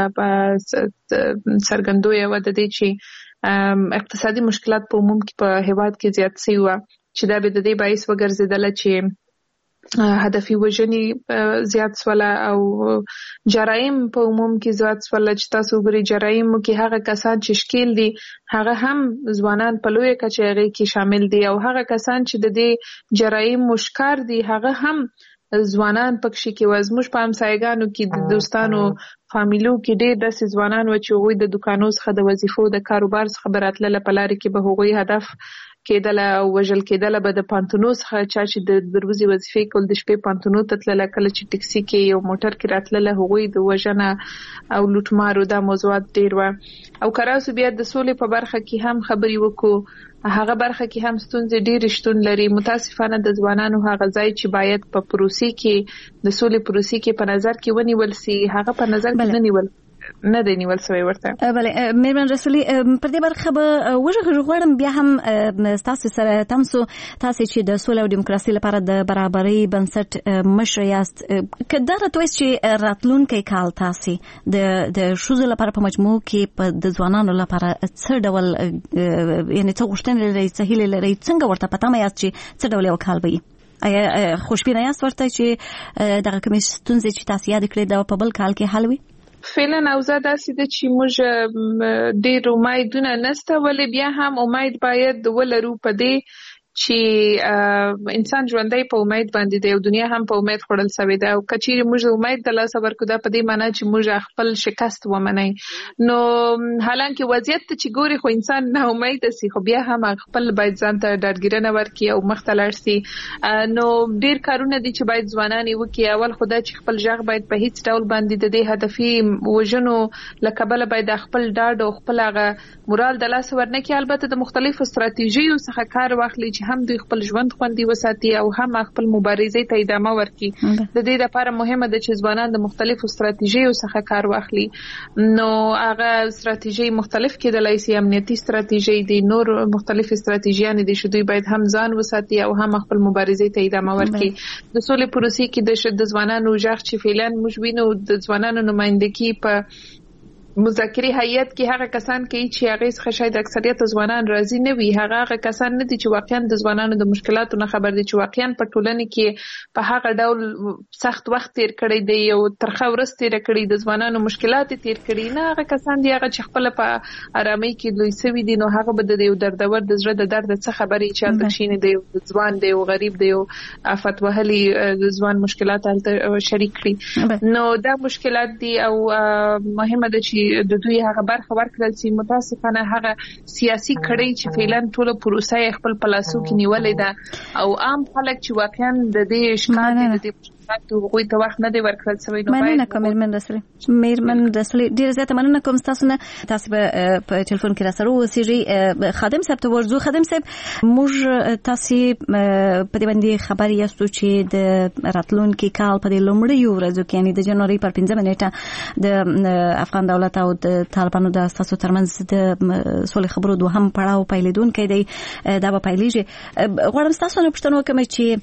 څرګندویه وه د دې چې اقتصادي مشکلات په عموم کې په هیواد کې زیات سوي وه، چې دا به د دې باعث وګرځېدله چې هدفي وژنې زیات سوله او جرایم په عموم کې زیات سوله. چې تاسو وګورئ جرایمو کې هغه کسان چې ښکیل دي هغه هم ځوانان په لویه کچه هغې کې شامل دي، او هغه کسان چې د دې جرایمو ښکار دي هغه هم ځوانان پکښې کې وه. زموږ په همسایګانو کې د دوستانو فامیلو کې ډېر داسې ځوانان وه چې هغوی د دوکانو څخه د وظیفو د کاروبار څخه به راتلله، په لارې کې به هغوی هدف کېدله او وژل کېدله به د پانتونو څخه. چا چې د ورځې وظیفې کول د شپې پانتونو ته تلله، کله چې ټکسي کې یو موټر کې راتلله هغوی د وژنه او لوټمارو دا موضوعات ډېر وه. او که راسو بیا د سولې په برخه کې هم خبرې وکړو، هغه برخه کې هم ستونزې ډېرې شتون لري. متاسفانه د ځوانانو هغه ځای چې باید په پروسې کې د سولې پروسې کې په نظر کې ونیول سي، هغه په نظر کې نه دی نیول سوی ورته. بله میرمن رسولي، پر دې برخه به غواړم بیا هم ستاسو سره تمسو. تاسې چې د سولې او ډیموکراسۍ لپاره د برابرۍ بنسټ مشر یاست، که دا راته وایاست چې راتلونکی کال تاسې د ښځو لپاره په مجموع کې د ځوانانو لپاره څه ډول یعنې څه غوښتنې لرئ، څه هیلې لرئ، څنګه ورته په تمه یاست چې څه ډول یو کال به وي؟ آیا خوشبینه یاست ورته چې دغه کومې ستونزې چې تاسې یاد کړې دا په بل کال کې حل وي؟ فعلا اوضاع داسې ده چې موږ ډېر امیدونه نسته، ولې بیا هم امید باید ولرو په دې چې انسان ژوندۍ په امید باندې دی او دنیا هم په امید خوړل شوې ده او کچېرې موږ امید د لاسه ورکړو دا په دې معنی چې موږ خپل شکست ومنئ. نو حالانکه وضعیت ته چې ګوري خو انسان نه امید سي خو بیا هم خپل باید ځان ته ډاډګیرنه ورکړي او مخ ته لاړ سي. نو ډیر کارونه دي چې باید ځوانان وکړي. اول خدای چې خپل ژغ باید په هیڅ ډول باندې د دې هدفي وژنو لکبل باید خپل ډاډ او خپل هغه مورال د لاس ورنکي. البته د مختلفو ستراتیژیو څخه کار واخلي چې هم دوی خپل ژوند خوندي وساتي او هم خپل مبارزې ته ادامه ورکړي. د دې لپاره مهمه ده چې ځوانان د مختلفو ستراتیژیو څخه کار واخلي. نو هغه ستراتیژي مختلف کېدلای شي، امنیتي ستراتیژي دي، نور مختلف ستراتیژیان دي چې دوی باید هم ځان وساتي او هم خپل مبارزې ته ادامه ورکړي. د سولې پروسې کې د ځوانانو ژغ چې فعلا موږ وینو د ځوانانو نمائندګي په مذاکرې هیئت کې هغه کسان کوي چې هغه څخه شاید اکثریت ځوانان راضي نه وي. هغه کسان نه دي چې واقعا د ځوانانو د مشکلاتو نه خبر دي، چې واقعا په ټولنه کې په هغه ډول سخت وخت تیر کړی دی او ترخه ورځ تیر کړی د ځوانانو مشکلات تیر کړی نه. هغه کسان دي هغه چې خپل په آرامۍ کې لوی سوي دي، نو هغه به د یو دردور د زړه د درد څخه خبرې چې د شینې دی ځوان دی او غریب دی او آفت وهلي د ځوان مشکلات شریک کړي. نو دا مشکلات دي او مهمه ده چې د دوی هغه برخه ورکړل شي. متاسفانه هغه سیاسي کړۍ چې فعلا ټول پروسه خپل پلاسو کې نیولې ده او عام خلک چې واقعا د دې ښکار د دې هغوی ته وخت نه دی ورکړل شوی. نو مننه کوم میرمن رسولي، ډیر زیاته مننه کوم تاسو نه. تاسو په ټلیفون کې راسره اوسئ. خادم صاحب ته ورځو. خادم صاحب، موږ تاسو په دې باندې خبر یاستو چې د راتلونکي کال په دې لومړیو ورځو کې یعنی د جنوري پر 15 نیټه د افغان دولت او د طالبانو د اساسو ترمنځ د سولې خبرو دوهم پړاو پیلېدونکی دی. دا به پیلېږي. غواړم تاسو نه پوښتنه وکړم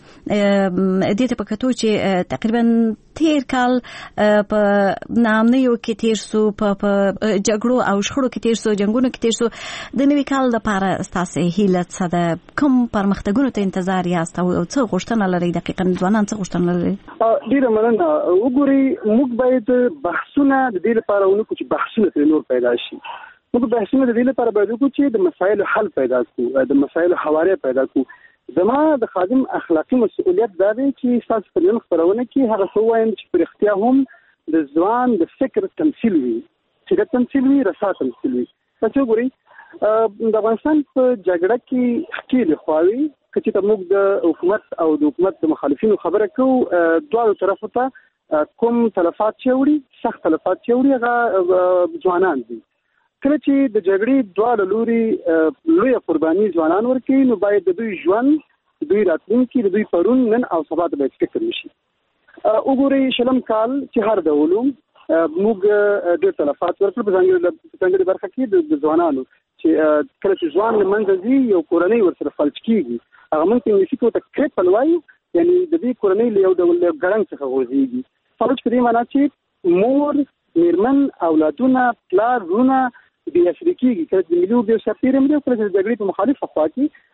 چې دې ته په کتو چې تقریبا تیر کال په نامنیو کې تیر سو، په جګړو او شخړو کې تیر سو، جنگونو کې تیر سو. د نوي کال لپاره تاسو هیله څه ده؟ کوم پرمختګونو ته انتظار یاست او څه غوښتنه لرئ؟ دقیقاً ځوانان څه غوښتنه لري؟ ډیره مننه. وګورئ، موږ باید بحثونه د دې لپاره ونکړو چې بحثونه ترې نور پیدا شي. موږ بحثونه د دې لپاره باید وکړو چې د مسایلو حل پیدا کړو، د مسایلو حواله پیدا کړو. زما د خادم اخلاقی مسؤلیت دا دی چې تاسو په نن خبرونه کې هغه څه وایم چې پر اختیا هم د ځوان د فکر تمثيل وي، چې د تمثيل وي رسا تمثيل وي. تاسو ګورئ د افغانستان په جګړه کې خېل خواوي چې موږ د حکومت او د حکومت د مخالفینو خبره کوو، دواړو طرفو ته کوم تلفات چوړي، سخت تلفات چوړي، هغه ځوانان دي. کله چې د جګړې دواړه لوري لوی قرباني ځوانان ورکوي، نو باید د دوی ژوند، د دوی راتلونکي، د دوی پرون، نن او سبا ته باید فکر وشي. وګورئ، شلم کال چې هر ډول موږ ډېر تلفات ورکړل په ځانګړې برخه کې د ځوانانو، چې کله چې ځوان له منځه ځي یو کورنۍ ورسره فلج کېږي. هغه موږ انګلیسي کې ورته کریپل وایو، یعنی د دې کورنۍ له یو ډول ګړنګ څخه غورځېږي. فلج په دې معنی چې مور، میرمن، اولادونه، پلار، وروڼه بیا شریکيږي. کله چې ملي وګړي سفیر هم دی، کله چې د جګړې په مخالفه خوا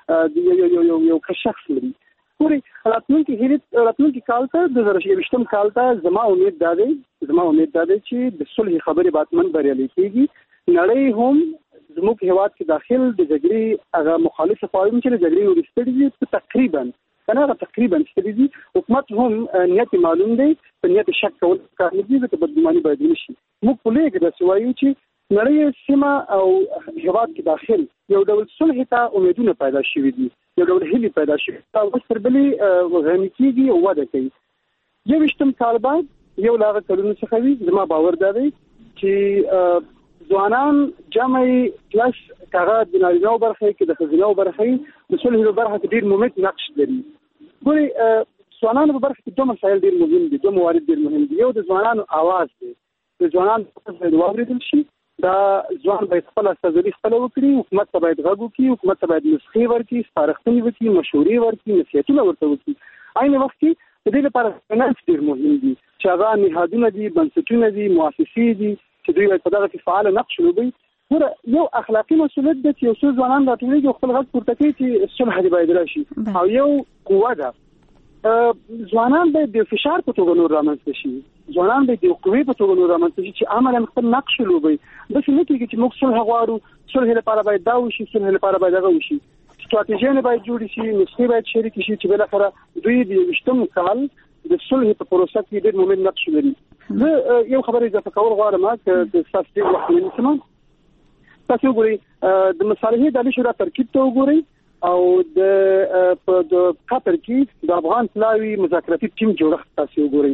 کې یو شخص لري. ګورئ، راتلونکي کال ته د 2020 کال ته زما امید دا دی چې د صلح خبرې باتمن بریالي کېږي. نړۍ هم زموږ هیواد کې داخل د جګړې هغه مخالف قواوم چې د جګړې ورستړي دي تقریبا ستړي، حکومت هم نیت معلوم دی، په نیت شک کول کار نه دی، د بدګماني باید نشي. موږ په لږ د سوایو چې نړۍ سیمه او هیواد کې داخل یو ډول صلح ته امیدونه پیدا شوي دي، یو ډول هیلې پیدا شوي دي او تر بلې غني کېږي او وده کوي. 20 کال بعد یو لاغه کلونو څخه وي، زما باور دا دی چې ځوانان جمع پلس هغه د نارینه‌و برخه کې د ښځینه‌و برخه د صلح په برخه کې ډېر مهم نقش لري. ګورئ، ځوانانو په برخه کې دوه مسایل ډېر مهم دي، دوه موارد ډېر مهم دي. یو د ځوانانو आवाज دی، د ځوانانو باید واورېدل شي. دا ځوان باید خپل استازولي خپل وکړي، حکومت ته باید غږ وکړي، حکومت ته باید نسخې ورکړي، سپارښتنې وکړي، مشورې ورکړي، نصیحتونه ورته وکړي. عین وخت کې د دې لپاره فینانس ډېر مهم دي، چې هغه نهادونه دي، بنسټونه دي، مؤسسې دي چې دوی باید په دغه کې فعال نقش ولوبوي. یو اخلاقی مسؤلیت دی چې یو څو ځوانان راټولېږي او خپل غږ پورته کوي چې صلح دې باید راشي، او یو قوه ده. ځوانان باید د فشار په توګه نور رامنځته شي، ځوانان باید د قوې په توګه نور رامنځته شي چې عملاً خپل نقش ولوبوي. داسې نه کېږي چې موږ صلح غواړو، صلح لپاره باید دا وشي، صلح لپاره باید هغه وشي. ستراتیژي باید جوړ شي، نسخې باید شریک شي چې بل اخره دوی د 20م کال د صلح په پروسه کې ډېر مهم نقش لري. زه یو خبره اضافه کول غواړم چې تاسو د وخت منځم تاسو وګورئ د مصالحې د شورا ترکیب ته وګورئ او د قطر کې د افغان پلاوی مذاکراتي ټیم جوړښت تاسو وګورئ.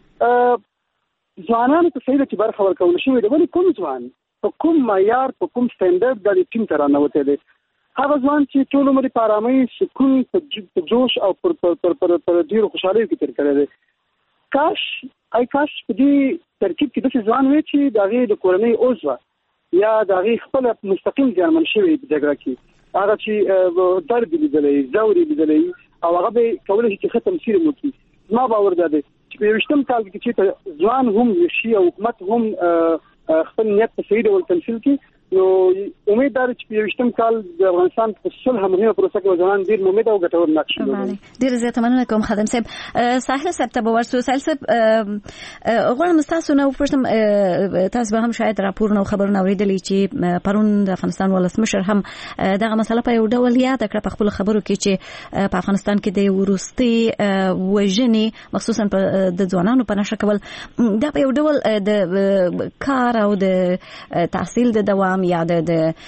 ځوانانو ته صحیح چې برخه ورکول شوې ده، ولې کوم ځوان په کوم معیار په کوم سټانډرډ د ټیم تر راوته دي؟ هغه ځوان چې ټول عمر په آرامۍ سکون په جوش او پر ډیرو خوشحالۍ کې تیر کړی دی. کاش په دې ترکیب کې د ځوان وي چې د هغې د کورنۍ عضو یا د هغې خپل مستقیم زیانمن شوی په جګړه کې هغه چې درد لیدلی، ځوري لیدلی او هغه به کولی شي چې ښه تمثیل وکړي. زما باور دا دی چې په 20م کال کې چې ځوان هم شي او حکومت هم خپل نیت په صحیح ډول تمثیل کړي، نو امید ده چې په 20م کال د افغانستان په صلح مهمه پروسه کې ځوانان ډېر امید او ګټور نقش لري. ډېر زیات مننه کوم خادم صاحب. ساحل صاحب ته ورسو. ساحل صاحب غواړم تاسو نو پښتم تاسو به هم شاید راپورونه او خبرونه اوریدلی چې پرون د افغانستان ولسمشر هم دغه مسله په یو ډول یاد کړ په خپل خبرو کې چې په افغانستان کې د ورستي وژنې مخصوصا د ځوانانو په نشه کول دا په یو ډول د کار او د تحصیل د دوام یا د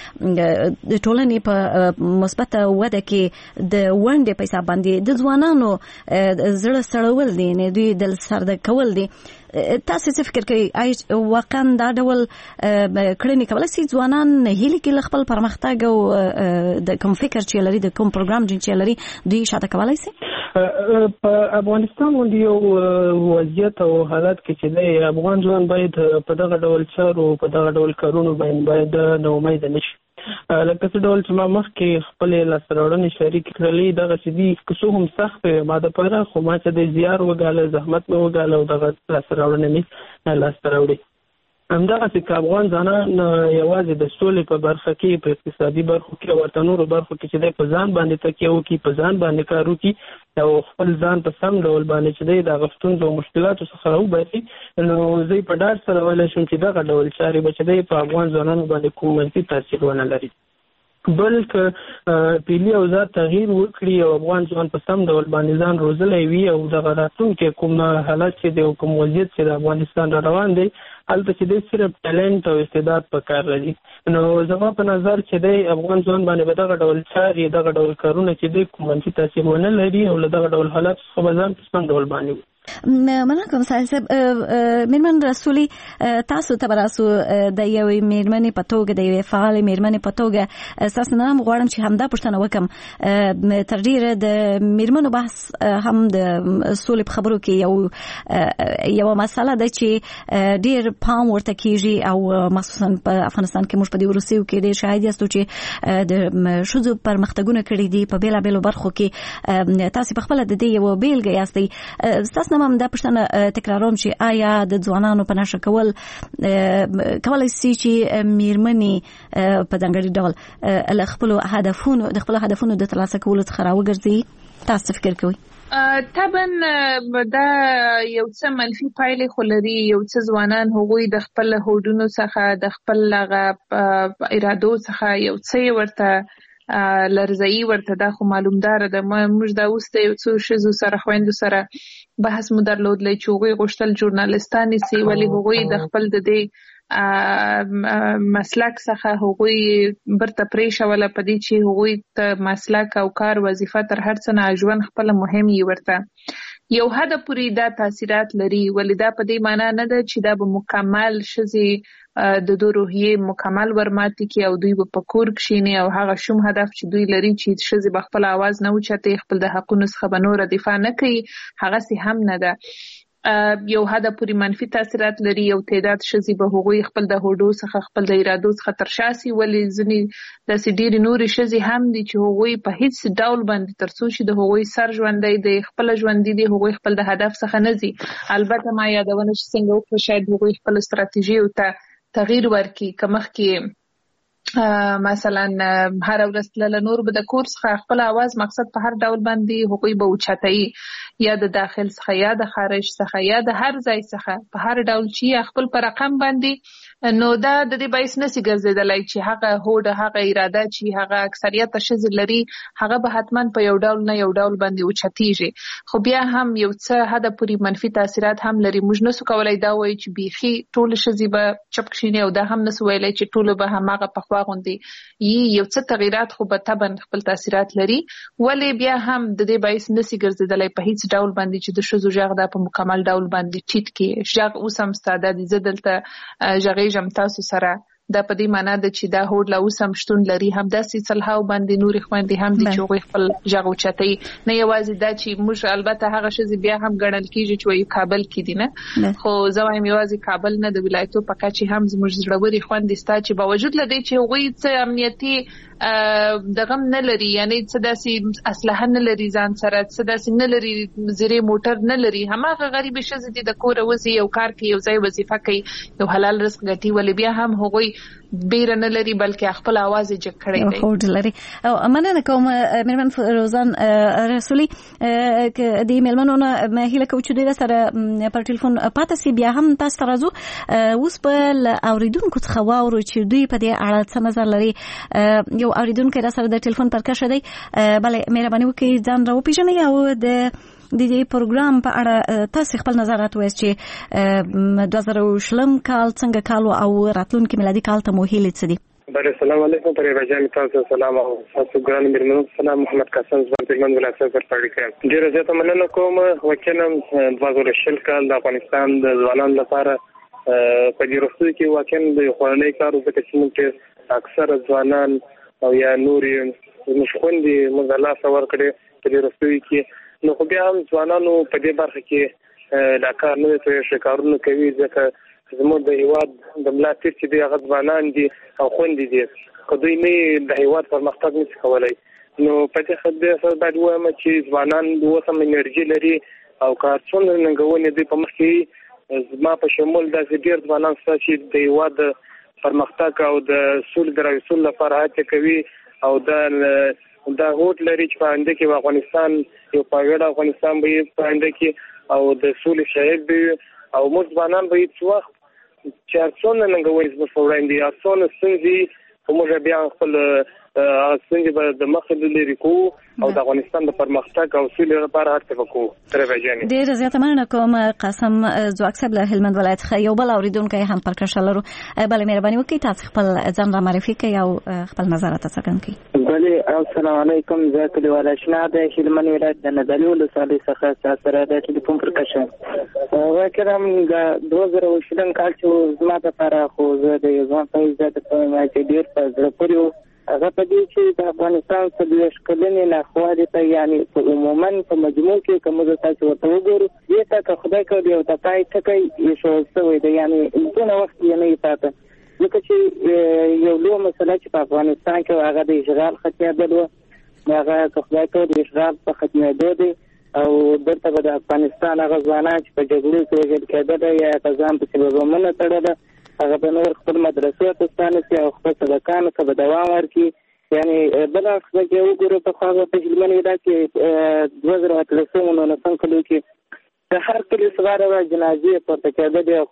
ټولنې په مثبت وده کې د ونډې په حساب باندې د ځوانانو زړه سړول دي، نه دوی د سرد کول دي. تاسو څه فکر کوئ واقعا دا ډول کړنې کولای شي ځوانان هیله کې خپل پرمختګ او د کوم فکر چې لري د کوم پروګرام چې لري دوی شاته کولای شي؟ په افغانستان باندې یو وضعیت او حالت کې چې د افغان ځوان باید په دغه ډول چارو په دغه ډول کارونو باید نه امید نشي. لکه څه ډول چې ما مخکې خپل لاسته راوړنې شریک کړلې دغه چې دي که څه هم سخت ما دپاره خو ما چې د زیار وګاله زحمت مې وګاله او دغه لاسته راوړنې مې لاسته راوړې. همدغسې که افغان ځوانان یوازې د سولې په برخه کې په اقتصادي برخو کې او ورته نورو برخو کې چې دی په ځان باندې تکیه وکړي، په ځان باندې کار وکړي او خپل ځان په سم ډول باندې چې دی د هغه ستونزو او مشکلاتو څخه راوباسي، نو زه په ډاډ سره ویلی شم چې دغه ډول چارې به چې دی په افغان ځوانانو باندې کوم منفي تاثیر ونه لري. بلکې پیلي اوضاع تغییر وکړي او افغان ځوان په سم ډول باندې ځان روزلی وي او دغه راتلونکی کوم حالت چې دی او کوم وضعیت چې د افغانستان را روان دی هلته چې دی صرف ټالنټ او استعداد په کار لري. نو زما په نظر چې دی افغان ځوان باندې به دغه ډول چارې دغه ډول کارونه چې دی کوم منفي تاثیر ونه لري او له دغه ډول حالات څخه به ځان په سم ډول باندې وي. مننه کوم ساحل صاحب. میرمن رسولي تاسو ته براسو د یوې میرمنې په توګه د یوې فعالې میرمنې په توګه تاسو نه غواړم چې همدا پوښتنه وکم. تر ډیره د میرمنو بحث هم د سولې په خبرو کې یو مسله ده چې ډیر پام ورته کیږي او مخصوصا په افغانستان کې موږ په دې وروستیو کې ډیر شاهد یاستو چې د ښځو پرمختګونه کړي دي په بیلابیلو برخو کې. تاسو په خپل د دې یو بیلګه یاستئ. تاسو هم دا پوښتنه تکراروم چې آیا د ځوانانو په نشه کول کولای شي چې میرمنې په ځانګړي ډول له خپلو هدفونو د ترلاسه کولو څخه راوګرځي؟ تاسو فکر کوئ؟ طبعا دا یو څه منفي پایلې خو لري. یو څه ځوانان هغوی د خپل هوډونو څخه د خپل ارادو څخه یو څه ورته لرزئی ورته دا خو معلومدار ده. موږ دا اوس د یو څو ښځو سره خویندو سره بحث مو درلودلی چې هغوی غوښتل ژورنالستانې سي، ولې هغوی د خپل د دې مسلک څخه هغوی برته پرېښوله په دې چې هغوی ته مسلک او کار وظیفه تر هر څه نه ژوند خپله مهم یې ورته یو حد پورې دا تاثیرات لري. ولې دا په دې معنا نه ده چې دا به مکمل ښځې د دوی روحیې مکمل ورماتې کړي او دوی به په کور کښېني او هغه شوم هدف چې دوی لري چې ښځې به خپل اواز نه اوچتوي، خپل د حقونو څخه به نوره دفاع نه کوي، هغسې هم نه ده. یو حد پورې منفي تاثیرات لري. یو تعداد ښځې به هغوی خپل د هوډو څخه خپل د ارادو څخه تر شا سي، ولې ځینې داسې ډېرې نورې ښځې هم دي چې هغوی په هیڅ ډول باندې تر څو چې د هغوی سر ژوندی دی، خپله ژوندي دي، هغوی خپل د هدف څخه نه ځي. البته ما یادونه چې څنګه وکړه شاید هغوی خپل ستراتیژیو ته تغییر ورکړي. که مخکې مثلا هر ورځ له نور به د کور څخه خپل आवाज مقصد په هر ډول باندې حقوقي به اوچتای یا د داخل څخه یا د خارج څخه یا د هر ځای څخه په هر ډول چې خپل پر رقم باندې نو دا د دې بایس نسی ګرځیدلای چې هغه هوډ هغه اراده چې هغه اکثریت شذ لري هغه به حتما په یو ډول نه یو ډول باندې اوچتیږي خو بیا هم یو څه حد پورې منفي تاثیرات هم لري موږ نسو کولای دا وایي چې بيخي ټول شذ به چپ کښینه او دا هم نسو ویلای چې ټول به همغه په خوا غوندي یو څه تغیرات خو به تبن خپل تاثیرات لري ولی بیا هم د دې بایس نسی ګرځیدلای په هیڅ ډول باندې چې د شذو ژغ دا په مکمل ډول باندې ټیټ کې ژغ اوس هم ستاده دي زدلته ژغې جام تاسو سره دا په دې معنی ده چې دا هوډ لا اوس هم شتون لري هم داسې صلحاو باندې نورې خويندې هم دي چې خپل ژغ اوچتای نه یوازې دا چې موږ البته هغه شذ بیا هم ګڼل کیږي چې وایي کابل کې دي نه خو زوایم یوازې کابل نه د ولایتو په کچه هم زموږ زړوري خويندې ستا چې باوجود لدی چې وایي څه امنیتي دغم نه لري یعنی څه داسې اسلحه نه لري ځان سره څه داسې نه لري زیری موټر نه لري همغه غریب شذ دي د کور وځي یو کار کوي یو ځای وظیفه کوي یو حلال رزق ګټي ولې بیا هم هغوی بیر نه لري بلکې خپل आवाज یې جګ کړی دی هوډ لري او مننه کوم مېرمن فروزان رسولي د میلمنو نه هیله کوم چې دوی سره پر ټلیفون پاتې سي بیا هم تاسو راځو اوس په اوریدونکو څخه واورو چې دوی په دې اړه څه نظر لري یو اوریدونکو را سره د ټلیفون پر کښه دی بلې مهرباني وکړئ ځان راو پیژنئ او د دې پروګرام په اړه تاسو خپل نظرات وایي چې 2020 کال څنګه کال او راتلونکي میلادي کال ته مو هیله څه دي بله السلام علیکم پر بجان تاسو سلام او تاسو ګران میرمنو سلام محمد قاسم زما پرمن ولایت پر پړکه ډیره زیاته مننه کوم وکیلم 2020 کال د افغانستان د ځوانانو لپاره په دې وروستي کې واقعا د خورنۍ کارو په تکمیل کې اکثر ځوانان او یا نورې مشخوندي مزلا څور کړي په دې وروستي کې نو خو بیا هم ځوانانو په دې برخه کې دا کار نه کوي شکارونه کوي ځکه زموږ د هیواد د ملاتړ چې دی هغه ځوانان دي او خوندې دي خو دوی نه د هیواد پرمختګ نشي کولای نو په دې خدای سره باید وایم چې ځوانان اوسم انرژي لري او کار څونه ننګونې دي په مخ کې زما په شمول د ډیر ځوانان چې د هیواد پرمختګ او د سولې د رسول لپاره هڅه کوي او دا هوټ لري چې په انده کې افغانستان یو پاوړ افغانستان به په انده کې او د سولې شاهد به او موږ ځوانان به هیڅ وخت چارڅونه ننګوي زموږ وړاندې اسونه ستونزې موږ بیا خپل څنګه به د مخه لري کو او د افغانستان د پرمختګ او سولې لپاره هڅه وکړو تر وجهاني ډیر زیاته مننه کوم قاسم زواکسب له هلمند ولایت څخه یو بل اوریدونکو هم پر کښه لرو بل مهرباني وکړئ تاسو خپل ځان را معرفي کړئ او خپل نظرات څرګند کړئ بله السلام علیکم زه کلیوال اشنا د هلمند ولایت د ندالي ولسوالۍ څخه تاسو سره د ټلیفون پر کښه واکرم د 2020 کال چې زما لپاره خو زه د ځوان په عزت په ما کې ډیر په زړه پورې هغه په دې چې د افغانستان څلوېښت کلنې ناخوالې ته یعنې په عموما په مجموع کې که موږ تاسو ورته وګورو دې ته که خدای کړي یو تپای ټکی ایښودل شوی دی یعنې دونه وخت یې نه یې پاته ځکه چې یو لویه مسله چې په افغانستان کې هغه د اشغال ختمېدل وه هغه که خدای کړي د اشغال په ختمېدو دی او دلته به د افغانستان هغه ځوانان چې په جګړو کې وژل کېدل یا که ځان پسې به بمونه تړله هغه به نور خپل مدرسو ته ستانه شي او خپل صدقانو ته به دوام ورکړي یعنې بلاخره کې وګورو په هغه په هلمند ولایت کې 2018 کلو کې د هر کلي څواره جنازې پورته کېدلې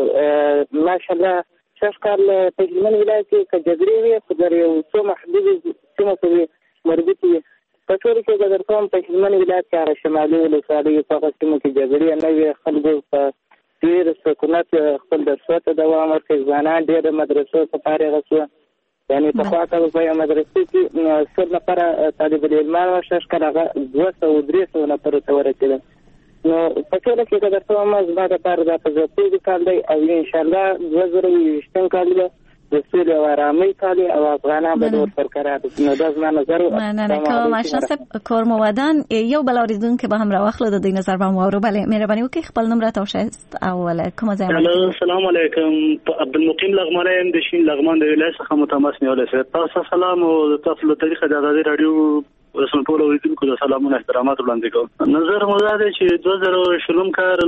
خو ماشاءالله شش کال په هلمند ولایت کې که جګړې وي خو در یو څو محدودې سیمو پورې مربوط وي په ټول کې به در کوم په هلمند ولایت کې هغه شمالي ولسوالیو په هغه سیمو کې جګړې نه وي خلکو په ډېر سکونت خپل درسو ته دوام ورکړي ځوانان ډېر مدرسو ته فارغ شوه یعنې پخوا ته په یوه مدرسې کې 100 نفره طالب العلمان وه شش کال هغه 200-300 نفرو ته ورسېدل نو په ټوله کې که درته وایم زما دپاره دا په زړه پورې کال دی او انشاءالله 2020 کال به د سولې او ارامۍ کال او افغانان به ډېر برقرار نو دا زما نظر و مننه کوم آشنا صاحب کور مو ودان یو بل اورېدونکی به هم راواخلو د دوی نظر به مو واورو بلې مهرباني وکړئ خپل نوم راته وښایاست او له کومه ځایه السلام علیکم عبدالمقیم لغمانی یم د شین لغمان د ولایت څخه متماس نیولی صاحب تاسو سلام او تاسو له طریقه د ازادي راډیو رسم ټول اوریدونکو د سلامونه احترامات وړاندې کوم نظر مو دا دی چې 2020 کال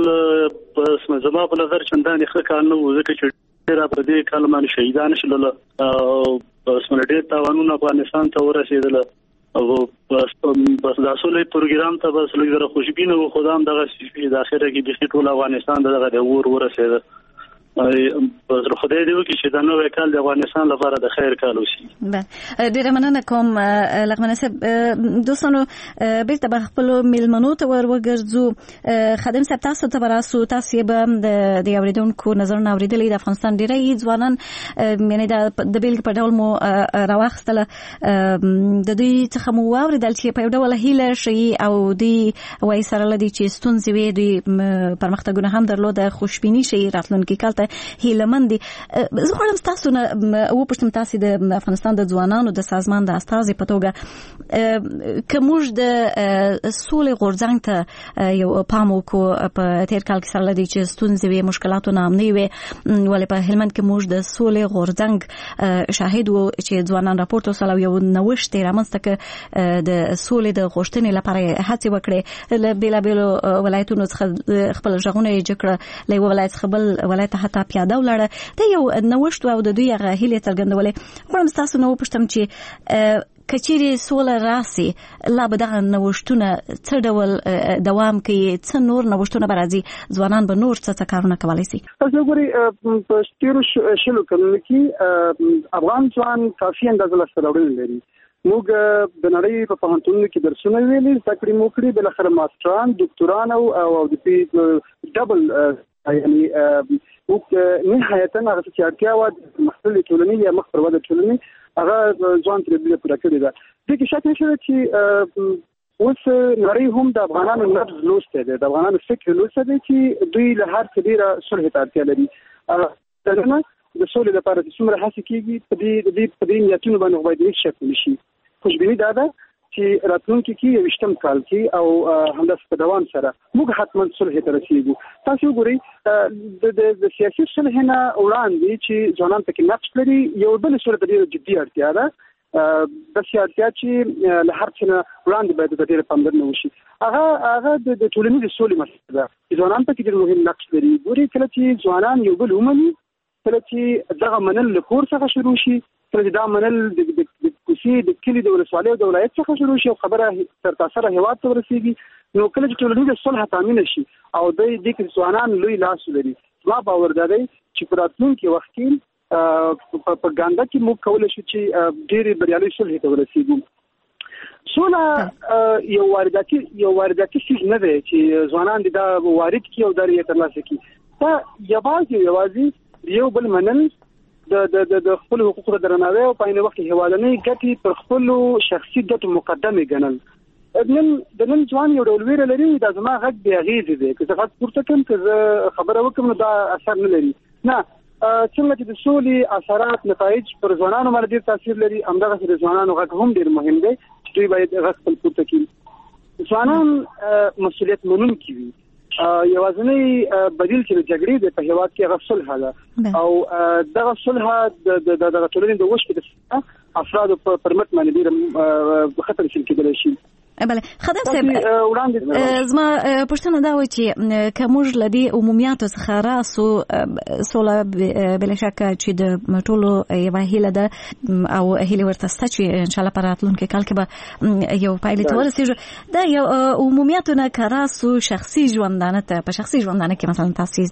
په زما په نظر چندانې ښه کال نه و ځکه چې را په دې کال باندې شهیدان شول او اسمه ډېر تاوانونه افغانستان ته ورسېدل او بس د اصلي پروګرام ته بس لږ خوشبینه و خدام دغه د اخره کې د ټول افغانستان دغه د ورسېدل بس خدای دې وکړي چې دا نوې کال د افغانستان لپاره د خیر کال وشي. ډېر مننه کوم لغمن صاحب. دوستانو بیرته به خپل میلمنو ته ورګرځو. خادم صاحب تاسو ته براسو تاسو به د اوریدونکو نظرونه اوریدلې د افغانستان ډېری ځوانان یعنی د بیل په ډول مو راوخستله د دوی څخه مو اوریدل چې په ډول هیله شي او دوی وایي سره لدی چې ستونزې وي دوی پرمختګونه هم درلوده خوشبینی شي راتلونکي کال ته هیلمن دي. زه غواړم تاسو نه وپوښتم تاسو د افغانستان د ځوانانو د سازمان د استازي په توګه کومج د سولې غورځنګ ته یو پام وکړو په تیر کال کې سره لدی چې ستونزې وي مشکلاتو نامني وي ولې په هلمند کې موږ د سولې غورځنګ شاهد وو چې ځوانان راپورټ وسلو یو نوښت رامنځته ک د سولې د غوښتنې لپاره هڅې وکړي له بیلابیلو ولایتونو څخه خپل ژغونه یې جوړ له ولایت څخه بل ولایت حتی پیاده ولاړه ته یو نوښت او د دوی هغه هیله څرګندولې. خو تاسو نو پښتم چې کچيري سوله راسي لا به دغه نوښتونه څه ډول دوام کوي څه نور نوښتونه برازي ځوانان به نور څه کارونه کولای شي. زه ګوري په ستیرو شلو کلونو کې افغان ځوان کافي اندازه لاسته لري. موږ د نړۍ په پوهنتونونو کې درسونه ویلي تقریبا مو کړی بل اخر ماستران ډاکټران او د پی ډبل یعنی او نهایتا هغه چې اړتیا و مختلفې ټولنې یا مخ پر وده ټولنې هغه ځوان تر دې پوره کړی ده. د کې شک نشته چې اوس نړۍ هم د افغانانو نبض لوسته ده د افغانانو فکر لوسته ده چې دوی له هر څه ډیره صلح ته اړتیا لري. دغه د سولې لپاره چې څومره هڅې کیږي په دې نیتونو باندې باید هیڅ شک نشي. خوشبیني دا ده چې راتلونکي کې یو وشتم کال کې او همداسې په دوام سره موږ حتما صلح ته رسیږو. تاسو ګورئ د سیاسي صلح نه وړاندې چې ځوانان پکې نقش لري یو بل صورت ډېر جدي اړتیا ده د سیاست چې له هر څه وړاندې باید د ډېر پاملرنه وشي. هغه د ټولنیز سولې مسله ده. ځوانان پکې ډېر مهم نقش لري. ګورئ کله چې ځوانان یو بل ومني کله چې دغه منل له کور څخه شروع شي کله چې دا منل د کوڅې د کلي د ولسوالۍ او د ولایت څخه شروع شي او خبره تر تاثیر هیواد ته ورسیږي نو کله چې ټولنیز صلح تامین شي او د دې کې ځوانان لوی لاس لري ما باور دی چې په راتلونکي وخت کې په ګاندا کې موږ کولای شو چې ډېر بریالي صلح ته ورسیږو. سوله یو وارداتي شی نه دی چې ځوانان دا وارد کی او درې ترلاسه کی. دا یوازې یو بل منل د خپل حقوقو درناوی او په عین وخت کې هوادنۍ ګټې پر خپل شخصي ګټو مقدمه ګڼل. د نن ځوان یو ډول ویره لري دا زما غږ دی اغیزه دی که زه غږ پورته کوم که زه خبره وکم نو دا اثر نه لري. نه څنګه چې د سولې اثرات نتایج پر ځوانانو باندې ډېر تاثیر لري همدغه د ځوانانو غږ هم ډېر مهم دی چې دوی باید غږ خپل پورته کړي. ځوانان مسؤلیت منونکي وي. یوازنی بدیل چې د جګړې د په هیواد کې هغه صلح ده او دغه صلح د ټولنې د وشو د افراد په پرمټ باندې ډېر خطر شي کېدلی شي. بله خدام صاحب زما پوښتنه دا و چې که موږ له دې عمومیاتو څخه راسو سوله بلا شکه چې د ټولو یوه هیله ده او هیلې ورته شته چې انشاءالله په راتلونکي کال کې به یو پایلې ته ورسېږو. دا یو عمومیاتو نه که راسو شخصي ژوندانه ته په شخصي ژوندانه کې مثلا تاسو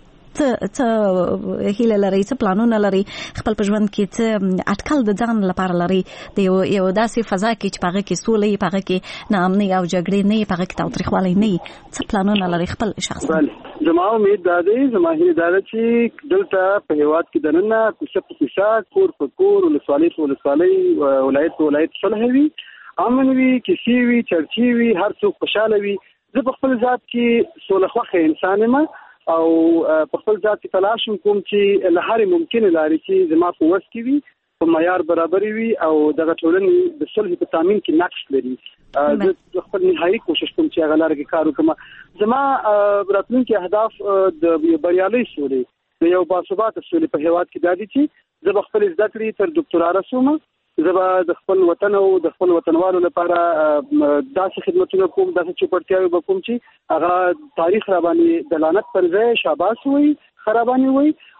څه هیله لري څه پلانونه لري خپل په ژوند کې څه اټکل د ځان لپاره لري د یو داسې فضا کې چې پاغه کې سولې پاغه کې ناامني او جګړې نه پاغه کې تاوتریخوالی نه څه پلانونه لري خپل شخصي. زما امید دا دی زما هیله دا ده چې دلته په هیواد کې دننه کوڅه په کوڅه کور په کور ولسوالۍ په ولسوالۍ ولایت په ولایت صلح وي امن وي کیسې وي چرچې وي هر څوک خوشاله وي. زه په خپل ذات کې سوله خوښه انسان یم او په خپل ځات کې تلاش کوم چې له هرې ممکنه لارې چې زما په وس کې وي په معیار برابر وي او دغه ټولنې د صلح په تامین کې نقش لري. زه خپل نهایي کوشش کوم چې هغه لارې کې کار وکړم. زما راتلونکي اهداف د بریالۍ سولې د یو باثباته سولې په هیواد کې دا دي چې زه به خپل زده کړې تر ډاکټرا رسوم. زه به د خپل وطن او د خپل وطنوالو لپاره داسې خدمتونه کوم داسې چوپړتیاوې به کوم چې هغه تاریخ را باندې د لعنت پر ځای شاباس وي خراباني وي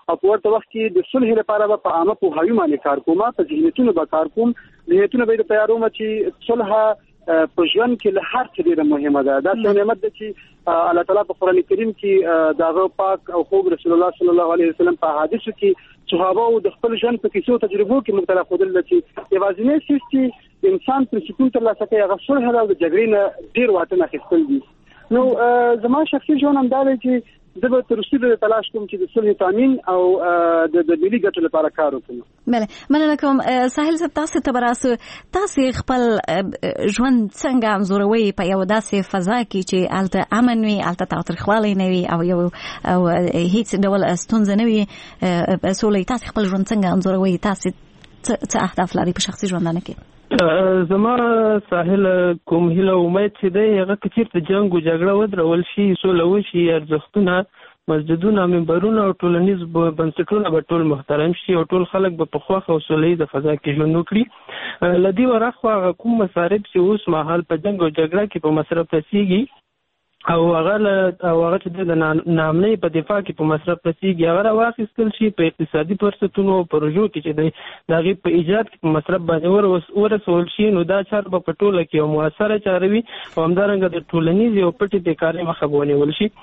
او په ورته وخت کې د صلح لپاره په عامه پوهاوی باندې کار کوم، په ذهنیتونو به کار کوم، ذهنیتونه به تیاروم چې صلح په ژوند کې له هر څه ډیره مهمه ده. دا څه نعمت ده چې الله تعالی په قران کریم کې داغه پاک او خوب رسول الله صلی الله علیه وسلم په حدیثو کې صحابه او د خپل ژوند په کیسو تجربو کې مختلف خدل چې یوازینی څه چې انسان پر سکون تر لاسه کوي هغه صلح او د جګړې نه ډیر واټن اخیستل دي. نو زما شخصي ژوند هم دا دی چې زه به تر اوسه تلاش کوم چې د صلح تامین او د ملي ګټو لپاره کار وکړم. بله مننه کوم. ساحل صاحب تاسو ته براسو تاسو خپل ژوند څنګه انځوروي په یو داسې فضا کې چې الته امن وي، الته تاوتریخوالی نه وي او یو هیڅ ډول ستونزه نه وي سولې، تاسو خپل ژوند څنګه انځوروي؟ تاسو څه اهداف لري په شخصي ژوندانه کې؟ زما ساحل کوم هیله امید چې دی هغه که چېرته جنګ او جګړه ودرول شي، سوله وشي، ارزښتونه، مسجدونه، منبرونه او ټولنیز بنسټونه به ټول محترم شي او ټول خلک به په خوښ او سوله ییزه فضا کې ژوند وکړي. له دې ورخوا هغه کوم مصارف چې اوس مهال په جنګ او جګړه کې په مصرف رسیږي او هغه چې د ناامنۍ په دفاع کې په مصرف رسیږي هغه راواخیستل شي، په اقتصادي فرصتونو او پروژو کې چې د هغې په ایجاد کې په مصرف باندې ورسول شي، نو دا چاره به په ټوله کې یو مؤثره چاره وي او همدارنګه د ټولنیز یو پټې بیکارۍ مخه به ونیول شي.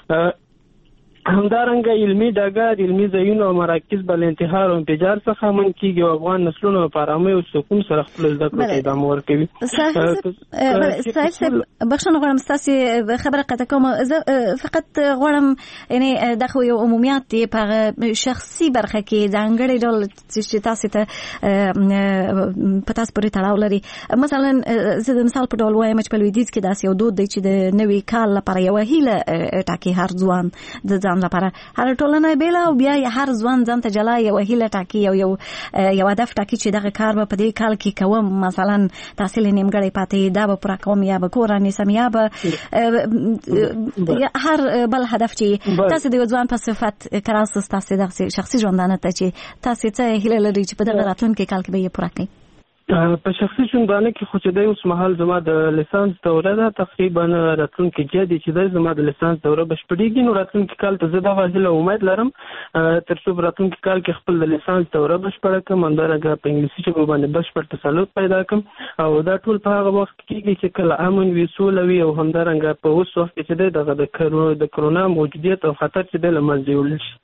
همدارنګه علمي ډګر، علمي ځایونه او مراکز به له انتحار او انفجار څخه امن کېږي او افغان نسلونو په ارامۍ او سکون سره خپل زده کړو ته ادامه ورکوي. ساحل صاحب بخښنه غواړم ستاسې خبره قطع کوم، زه فقط غواړم یعنې دا خو یو عمومیات دی په شخصي برخه کې ځانګړی ډول چې تاسو ته په تاسو پورې تړاو لري. مثلا زه د مثال په ډول وایم چې په لویدیځ کې داسې یو دود دی چې د نوي کال لپاره یوه هیله ټاکي هر ځوان د لپاره، هر ټولنه بیل او بیا هر ځوان ځان ته جلا یو هیله ټاکي یو هدف ټاکي چې دغه کار به په دې کال کې کوم، مثلا تحصیل نیمګړی پاتې دا به پوره کوم یا به کور رانیسم یا به هر بل هدف چې تاسو د ځوان په صفت کراس تاسو د شخصي ژوندانه ته چې تاسو څه هیله لري چې په دغه راتلونکي کال کې به یې پوره کړئ؟ په شخصي ژوندانه کې خو چې دی اوس مهال زما د لیسانس دوره ده، تقریبا راتلونکي جدي چې دی زما د لیسانس دوره بشپړېږي، نو راتلونکي کال ته زه دغه هیله امید لرم تر څو په راتلونکي کال کې خپل د لیسانس دوره بشپړه کړم، همدارنګه په انګلیسي ژبه باندې بشپړ تسلط پیدا کړم او دا ټول په هغه وخت کېږي چې کله امن وي، سوله وي او همدارنګه په اوس وخت کې چې دی دغه د کرونا موجودیت او خطر چې دی له منځه یوړل شي.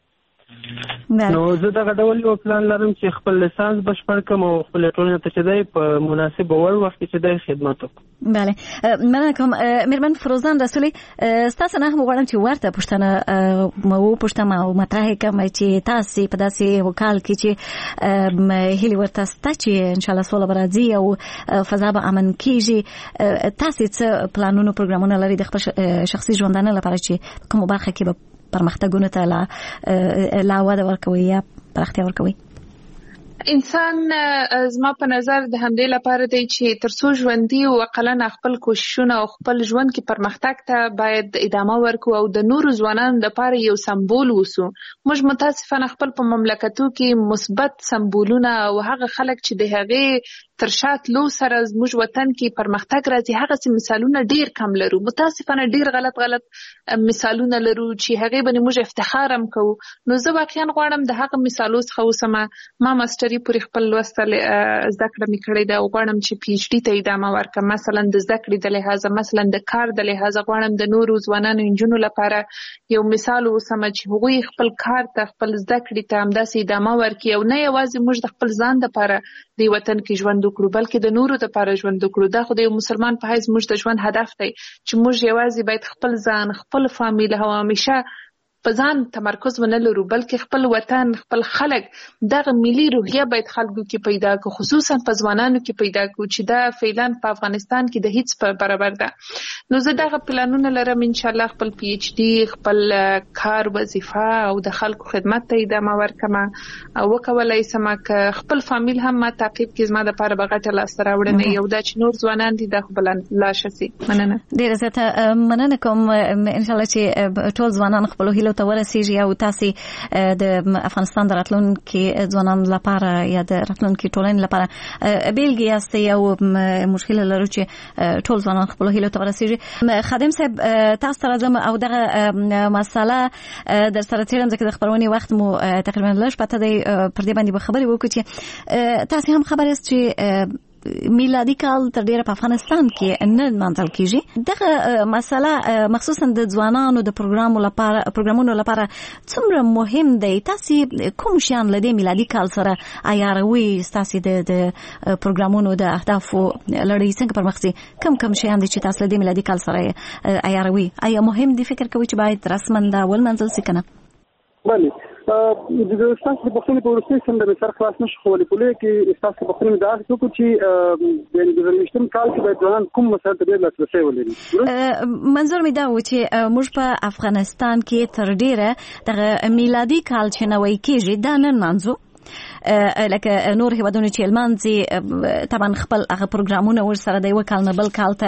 نو زه دغه ډول یو پلان لرم چې خپل لیسانس بشپړ کړم او خپل ټولنې ته چې دی په مناسب وړ وخت کې چې دی خدمت وکړم. بله مننه کوم. میرمن فروزان رسولي، ستاسو نه هم غواړم چې ورته پوښتنه وپوښتم او مطرح کړم چې تاسو په داسې وکال کې چې هیلې ورته سته چې انشاءالله سوله به راځي او فضا به امن کېږي، تاسو څه پلانونه پروګرامونه لري د خپل شخصي ژوندانه لپاره چې کومه برخه کې به پرمختګونو ته لا وده ورکوي یا پراختیا ورکوي؟ انسان زما په نظر د همدې لپاره دی چې ترڅو ژوندي او عقلانه خپل کوششونه او خپل ژوند کې پرمختګ ته باید ادامه ورکو او د نورو ځوانانو لپاره یو سمبول وسو. موږ متاسفانه خپل په مملکتو کې مثبت سمبولونه او هغه خلک چې د هغې تر شات لو سره زموږ وطن کې پرمختګ راځي هغه مثالونه ډیر کم لرو. متاسفانه ډیر غلط مثالونه لرو چې هغه باندې موږ افتخار هم کوو. نو زه واقعا غواړم د هغه مثالو څخه وسمه ما ماستري پورې خپل لوستل زده کړه مې کړې ده او غواړم چې پی ایچ ډي ته ادامه ورکړم، مثلا د زده کړې د لحاظه، مثلا د کار د لحاظه غواړم د نورو ځوانانو نجونو لپاره یو مثال وسمه چې هغوی خپل کار ته خپل زده کړې ته همداسې ادامه ورکړي او نه یوازې موږ د خپل ځان لپاره د وطن کې ژوند وکړو بلکې د نورو لپاره ژوند وکړو. دا خو د یو مسلمان په حیث موږ د ژوند هدف دی چې موږ یوازې باید خپل ځان، خپل فامیل او همیشه په ځان تمرکز ونه لرو بلکې خپل وطن، خپل خلک، دغه ملي روحیه باید خلکو کې پیدا کړو، خصوصا په ځوانانو کې پیدا کړو چې دا فعلا په افغانستان کې د هیڅ په برابر ده. نو زه دغه پلانونه لرم ان شاء الله خپل پی ایچ ډي، خپل کار، وظیفه او د خلکو خدمت ته ادامه ورکړم او وکولای سم خپل فامیل هم ما تعقیب کې زما د لپاره بغټه لاسته راوړنه یو دا چې نور ځوانان دي د خپل لا شسي. مننه ډیره زیاته مننه کوم. ان شاء الله چې ټول ځوانان خپل هیلو ته ورسیږي او تاسو د افغانستان د راتلونکي ځوانانو لپاره یا د راتلونکي ټولنې لپاره بیلګې یاستئ او مشکل لرو چې ټول ځوانان خپل هیلو ته ورسیږي. خادم صاحب تاسو ته راځم او دغه مسله در سره تیرم ځکه د خبرونې وخت مو تقریبا لږ پته دی پر دې باندې به خبرې وکړو چې تاسو هم خبر یاست چې میلادي کال تر ډیره په افغانستان کې نه منځل کیږي. دغه مسله مخصوصا د ځوانانو د پروګرامونو لپاره څومره مهم دی؟ تاسو کوم شیان لدی میلادي کال سره عیاروي؟ تاسو د پروګرامونو د اهدافو لړۍ څنګه پرمختي کم شیان دي چې تاسو لدی میلادي کال سره عیاروي؟ آیا مهم دي فکر کوي چې باید رسما دا ول منځل سي کنه؟ بله د استاد په بخښنې په ورسته سم د سر خلاص نشو خولې کولې کې استاد په بخښنې دا څه چې د ورشتم کال کې د ځوانان کوم مسایل ته ډېر لاسرسي ولري. منظور می دا و چې موږ په افغانستان کې تر ډیره د میلادي کال چې نوې کېږي دا نن منځو لکه نور هیوادونه چې المانځي طبعا خپل هغه پروګرامونه ور سره د یو کال نه بل کال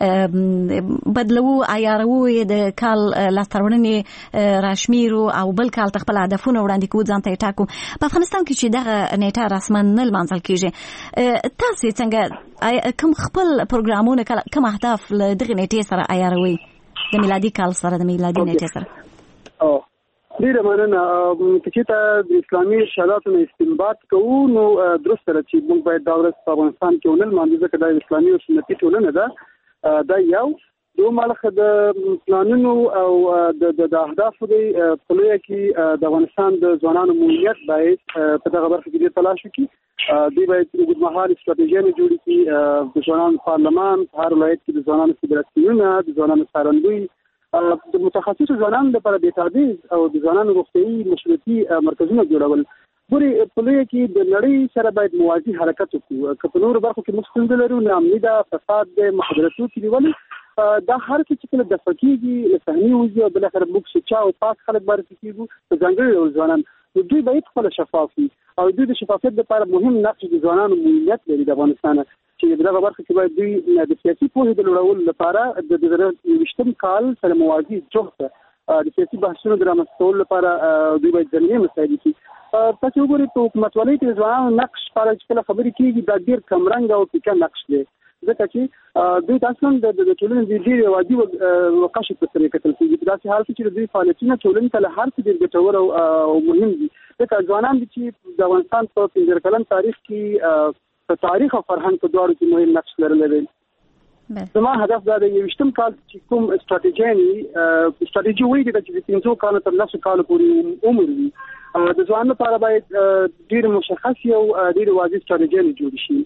ته بدلو عیارو د کال لاسترونې راشمیرو او بل کال ته خپل هدفونه وړاندې کوو ځان ته ټاکو. په افغانستان کې چې دغه نیټه رسما نه لمانځل کېږي تاسو څنګه کوم خپل پروګرامونه کوم اهداف له دغه نیټې سره عیاروي د میلادي کال سره د میلادي نیټې سره؟ ډیره مننه. چې ته د اسلامي شهادتو نه استنباط کوو نو درست سره چې موږ باید دا ورځ په افغانستان کې ونل مانځو ځکه دا اسلامي او سنتي ټولنه ده. دا یو دومره د پلانونو او د اهدافو دی په لویه کې د افغانستان د ځوانانو مولیت باید په دغه برخه کې تلاش وکړي. دوی باید اوږدمهاله ستراتیژي جوړې کړي. د ځوانانو پارلمان په هر ولایت کې د ځوانانو فدراسیونونه د ځوانانو څارندوی د متخصصو ځوانانو لپاره د تدریس او د ځوانانو روغتیايي مشورتي مرکزونه جوړول. ګوري په لویه کې د نړۍ سره باید موازي حرکت وکړو. که په نورو برخو کې موږ ستونزې لرو، ناامني ده، فساد ده، مخدراتو کې ولې دا هر څه چې کله د فقېږي له صحنې وځي او بالاخره موږ سچا او پاک خلک بررسي کېږو په ځانګړي ډول ځوانان دوی باید خپل شفاف وي او دوی د شفافیت لپاره مهم نقش د ځوانانو مولیت لري د افغانستان چې دغه برخه کې باید دوی د سیاسي پوهې د لوړولو لپاره د 2020 کال سره موازي جوړه د سیاسي بحثونو د رامنځته لپاره دوی باید ځینې مسایل کې تاسو وګورئ په حکومتولۍ کې ځوانانو نقش په اړه چې خبرې کیږي دا ډېر کمرنګ او پیکا نقش دی ځکه چې دوی تاسو د ټولنې د ډېر وادي وقاش په طریقه کتل کیږي په داسې حال کې چې دوی فعالیتونه ټولنې ته هر څه ډېر ګټور او مهم دي ځکه ځوانان چې د افغانستان په 15 کلن تاریخ کې په تاریخ او فرهنګ په دواړو کې مهم نقش لري. زما هدف دا دی 20 کال چې کوم استراتیژي وایي چې 300 کال تر 9 کال پورې عمر وي د ځوانانو لپاره باید ډېر مشخص او ډېر واضح استراتیژي جوړ شي.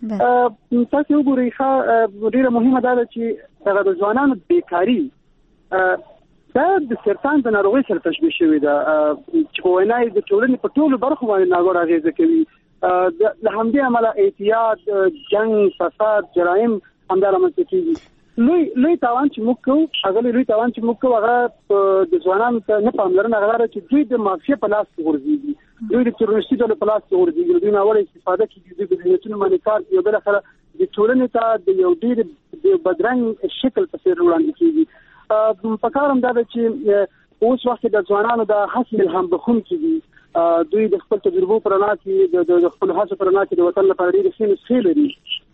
تاسو وګورئ ډېر مهمه ده چې د ځوانانو بیکاری دا د سرطان د ناروغۍ سره تشبیه شوی ده چې په وینا د ټولنې په ټولو برخو باندې ناګور اغیزه کوي. له همدې امله اعتیاد، جنگ، فساد، جرایم همدا رامنځته کیږي. لوی تاوان چې موږ کوو هغه د ځوانانو ته نه پاملرنه هغه چې دوی د مافیا په لاس کې ورځي، دوی د تروریستي ډلو په لاس کې ورځي، دوی ناوړه استفاده کوي، دوی د دینونو باندې کار کوي، بل خبره د ټولنې ته د یو ډېر بدرنګ شکل په څیر وړاندې کیږي. په کار هم دا چې اوس وخت د ځوانانو د حاصل الهام بخښونکي دي، دوی د خپل تجربو پر انا کې د خپل هڅو پر انا کې د وطن لپاره ډېر ښه نسخې لري.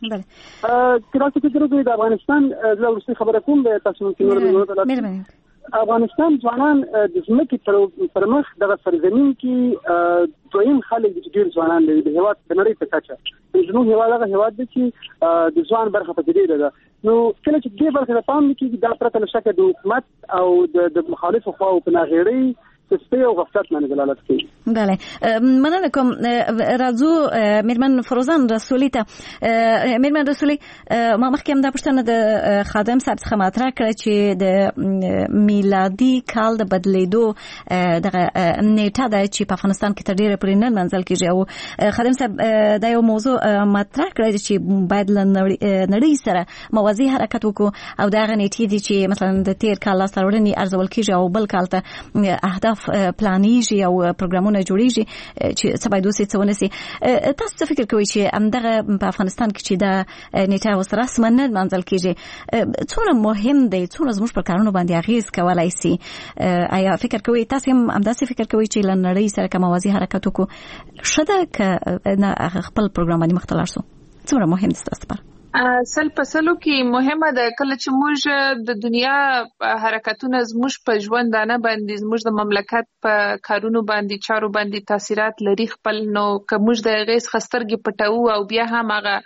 کله چې د افغانستان د ورسته خبره کوم د تاسو کې افغانستان ځوانان د ځمکې پر مخ دغه سرزمین کې دویم خلک د ډېر ځوانان لري د هیواد د نړۍ په کچه زموږ هیواد هغه هیواد دی چې د ځوان برخه په دې ده. نو کله چې دې برخه د پام کې دا پرته لشکه د حکومت او د مخالفو خواو په ناغېړۍ تسپی او غفلت باندې دلالت کوي. بله مننه کوم. راځو میرمن فروزان رسولي ته. میرمن رسولي ما مخکې هم دا پوښتنه د خادم صاحب څخه مطرح کړه چې د میلادي کال د بدلیدو دغه نیټه ده چې په افغانستان کې تر ډیره پورې نه منځل کیږي او خادم صاحب دا یو موضوع مطرح کړه چې باید له نړۍ سره موازي حرکت وکړو او دا غنیټې دي چې مثلا د تیر کال لاسته راوړنې ارزول کیږي او بل کال ته اهداف اهداف پلانیږي او پروګرامونه جوړیږي چې څه باید وسي څه ونسي. تاسو څه فکر کوئ چې همدغه په افغانستان کې چې دا نیټه اوس رسما نه منځل کیږي څومره مهم دی، څومره زموږ پر کارونو باندې اغیز کولای شي؟ آیا فکر کوئ تاسو هم همداسې فکر کوئ چې لنړی سره کوم موازی حرکت وکړو شته ک نه خپل پروګرام باندې مختلف شو؟ څومره مهم دي تاسو لپاره؟ سل په سلو کې مهمه ده کله چې موږ د دنیا حرکتونه زموږ په ژوندانه باندې زموږ د مملکت په کارونو باندې چارو باندې تاثیرات لري خپل، نو که موږ د غیس خسترګې پټو او بیا هم هغه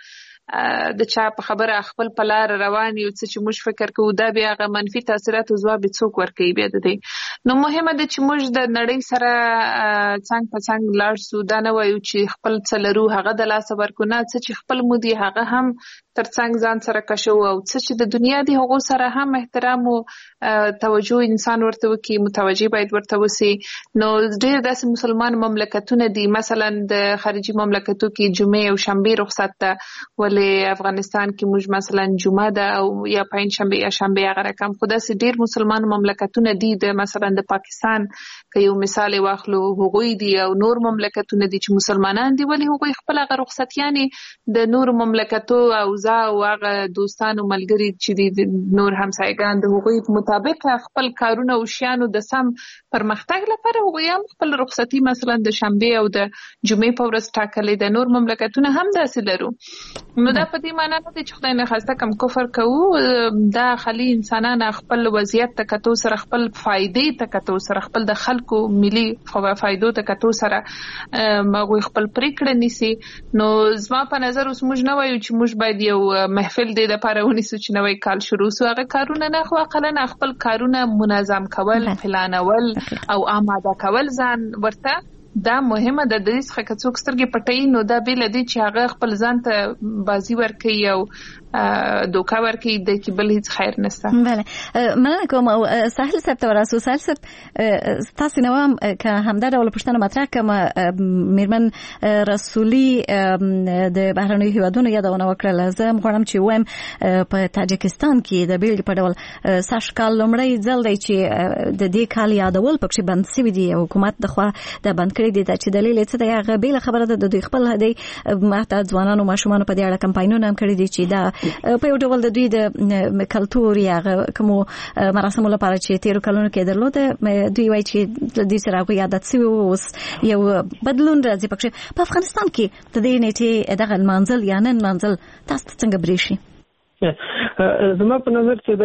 د چا په خبره خپل په لار روان یو څه چې موږ فکر کوو دا بیا هغه منفي تاثیرات او ځواب څوک ورکوي بیا د دې. نو مهمه ده چې موږ د نړۍ سره څنګ په څنګ لاړ سو، دا نه وایو چې خپل څه لرو هغه د لاسه ورکو، نه څه چې خپل مو دي هغه هم تر څنګ ځان سره کشو، او څه چې د دنیا دی هغو سره هم احترام او توجه انسان ورته وکي، متوجه باید ورته وسی. نو ډېر داسې مسلمان مملکتونه دي مثلا د خارجي مملکتو کې جمعې او شنبې رخصت ده، افغانستان کې موږ مثلا جمعه ده او یا پنځ شنبه یا شنبه هغه رقم. خو داسې ډېر مسلمان مملکتونه دي د مثلا د پاکستان که یو مثال واخلو هغوی دي او نور مملکتونه دي چې مسلمانان دي ولی هغوی خپل هغه رخصتیانې د نور مملکتو او او هغه دوستان او ملګري چې دي نور همسایگان د هغوی مطابق خپل کارونه او شیانو د سم پرمختګ لپاره هغوی هم خپل رخصتي مثلا د شنبه او د جمعې په ورځ ټاکلې ده. نور مملکتونه هم داسې لرو. نو دا په دې معنی نه دی چې خدای نه خواسته کم کفر کوو، دا خالي انسانان خپل وضعیت ته کتو سره خپل فائدې ته کتو سره خپل د خلکو ملي فائدو ته کتو سره هغوی خپل پریکړه نیسي. نو زما په نظر اوس موږ نه وایو چې موږ باید یو محفل دی د پاره ونیسو چې نوې کال شروع سو، هغه کارونه نه خو اقلن خپل کارونه منظم کول، پلانول او آماده کول ځان ورته دا مهمه ده. د دې څخه که څوک سترګې پټوي نو دا بیل دی چې هغه خپل ځان ته بازی ورکوي او دوکا ورکوي، د کې بل هیڅ خیر نشته. بله مننه کوم. او ساحل صاحب ته ورسو. ساحل صاحب تاسو نو هم که همدا ډول پوښتنه مطرح کوم میرمن رسولي د بهرنیو هیوادونو یادونه وکړه، زه غواړم چې وایم په تاجکستان کې د بیل په ډول سږ کال لومړی ځل دی چې د دې کال یادول پکې بند شوي دي، حکومت د خوا د بند کړی دي چې دلیل څه دی هغه بیل خبره ده. د دوی خپل هدي ماته ځوانانو ماشومان په دې اړه کمپاینونه هم کړی دي چې دا په یو ډول د دوی د کلتور یا کوم مراسمو لپاره چې تیر کلونو کې درلوده دوی وایي چې د دې سره غوښتل عادت شوی اوس یو بدلون راځي. پکې په افغانستان کې د دې نیټه دغه منزل یا نن منزل تاسو څنګه بریشي؟ زما په نظر چې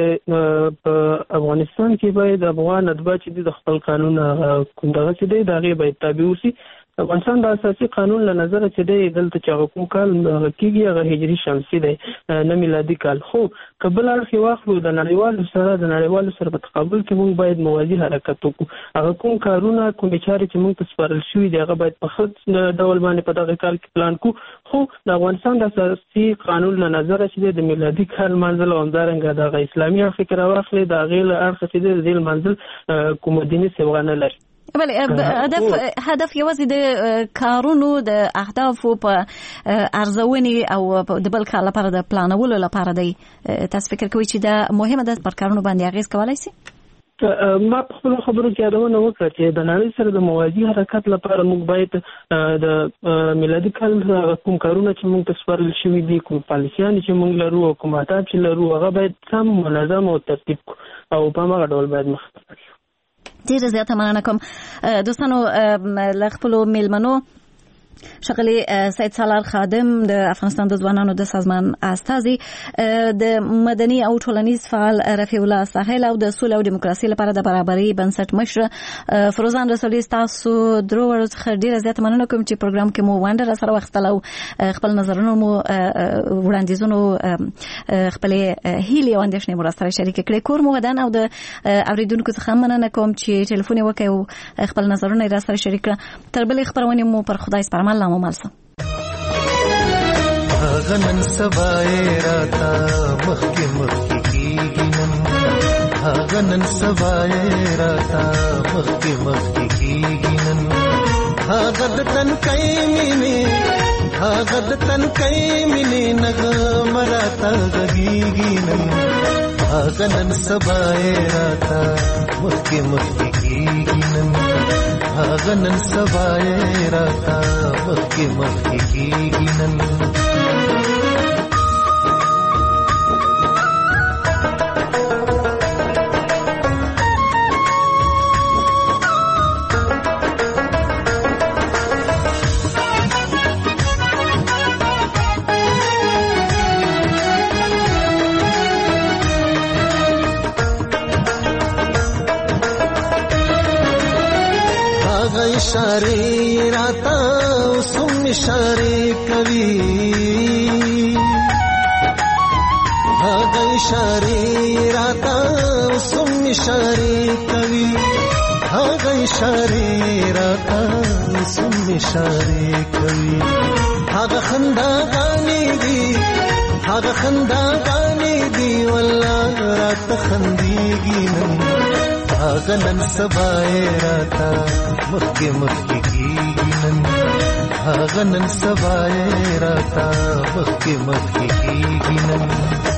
په افغانستان کې باید افغان اتباع چې د خپل قانون کوم دغه چې دی دغه باید تابع وسی. افغانستان د اساسي قانون له نظر چې دی دلته چې کوم کال کېږي هغه هجري شمسي دی نه میلادي کال، خو قبل اړخ واخلو د نړیوالو سره په تقابل کې موږ باید موازي حرکت وکړو. هغه کوم کارونه کوم چارې چې موږ ته سپارل شوي دي هغه باید په ښه ډول باندې په دغه کال کې پلان کړو. خو د افغانستان د اساسي قانون له نظر چې د میلادي کال منځل او همدارنګه د اسلامي اړخ کې راوخلي د هغې له اړخه چې د منځل کوم دیني سیوغه نه لري. بله هدف یوازې د کارونو د اهدافو په ارزونې او د بل کار لپاره د پلانولو لپاره دی. تاسو فکر کوئ چې دا مهمه ده پر کارونو باندې اغیز کولای شي؟ ما په خپل خبرو کې یادونه وکړه چې د نړۍ سره د موازي حرکت لپاره موږ باید د میلادي کال کوم کارونه چې موږ ته سپارل شوي دي، کوم پالیسیان چې موږ لرو او کوم اهداف چې لرو هغه باید سم منظم او ترتیب کړو او په هغه ډول باید مخ ته لاړ شو. ډیره زیاته مننه کوم. دوستانو له خپلو میلمنو ښاغلي سید سالار خادم د افغانستان د ځوانانو د سازمان استازي، د مدني او ټولنیز فعال رفیع الله ساحل او د سولې او دیموکراسي لپاره د برابرۍ بنسټ مشر فروزان رسولي، تاسو درو څخه ډیره زیاته مننه کوم چې پروګرام کې مو ونډه سره واخیستل او خپل نظرونه مو وړاندیزونو خپل هیلې او اندېښنې مو سره شریک کړې. کور مو ودان او د اوریدونکو څخه مننه کوم چې ټلیفون وکړ او خپل نظرونه را سره شریک کړه. تر بلې خبرونه مو پر خدای سپارم. الله مو مالسه. غنن سبای راتا مخکی مخکی کیږي نن، غنن سبای راتا مخکی مخکی کیږي نن، غد تن کای مینه غد تن کای مینه نغمه راتا غږیږي نن، غنن سبای راتا مخکی مخکی کیږي نن هغه نن سبا یې راته مخکې مخکې کیږي نن इशारे राता सुन इशारे कवि भागा इशारे राता सुन इशारे कवि भागा इशारे राता सुन इशारे कवि भागा खंदा गाने दी वल्लाह रात खंदीगी भागा नन सबाए राता मक्के मक्के कीगी नन भागा नन सबाए राता मक्के मक्के कीगी नन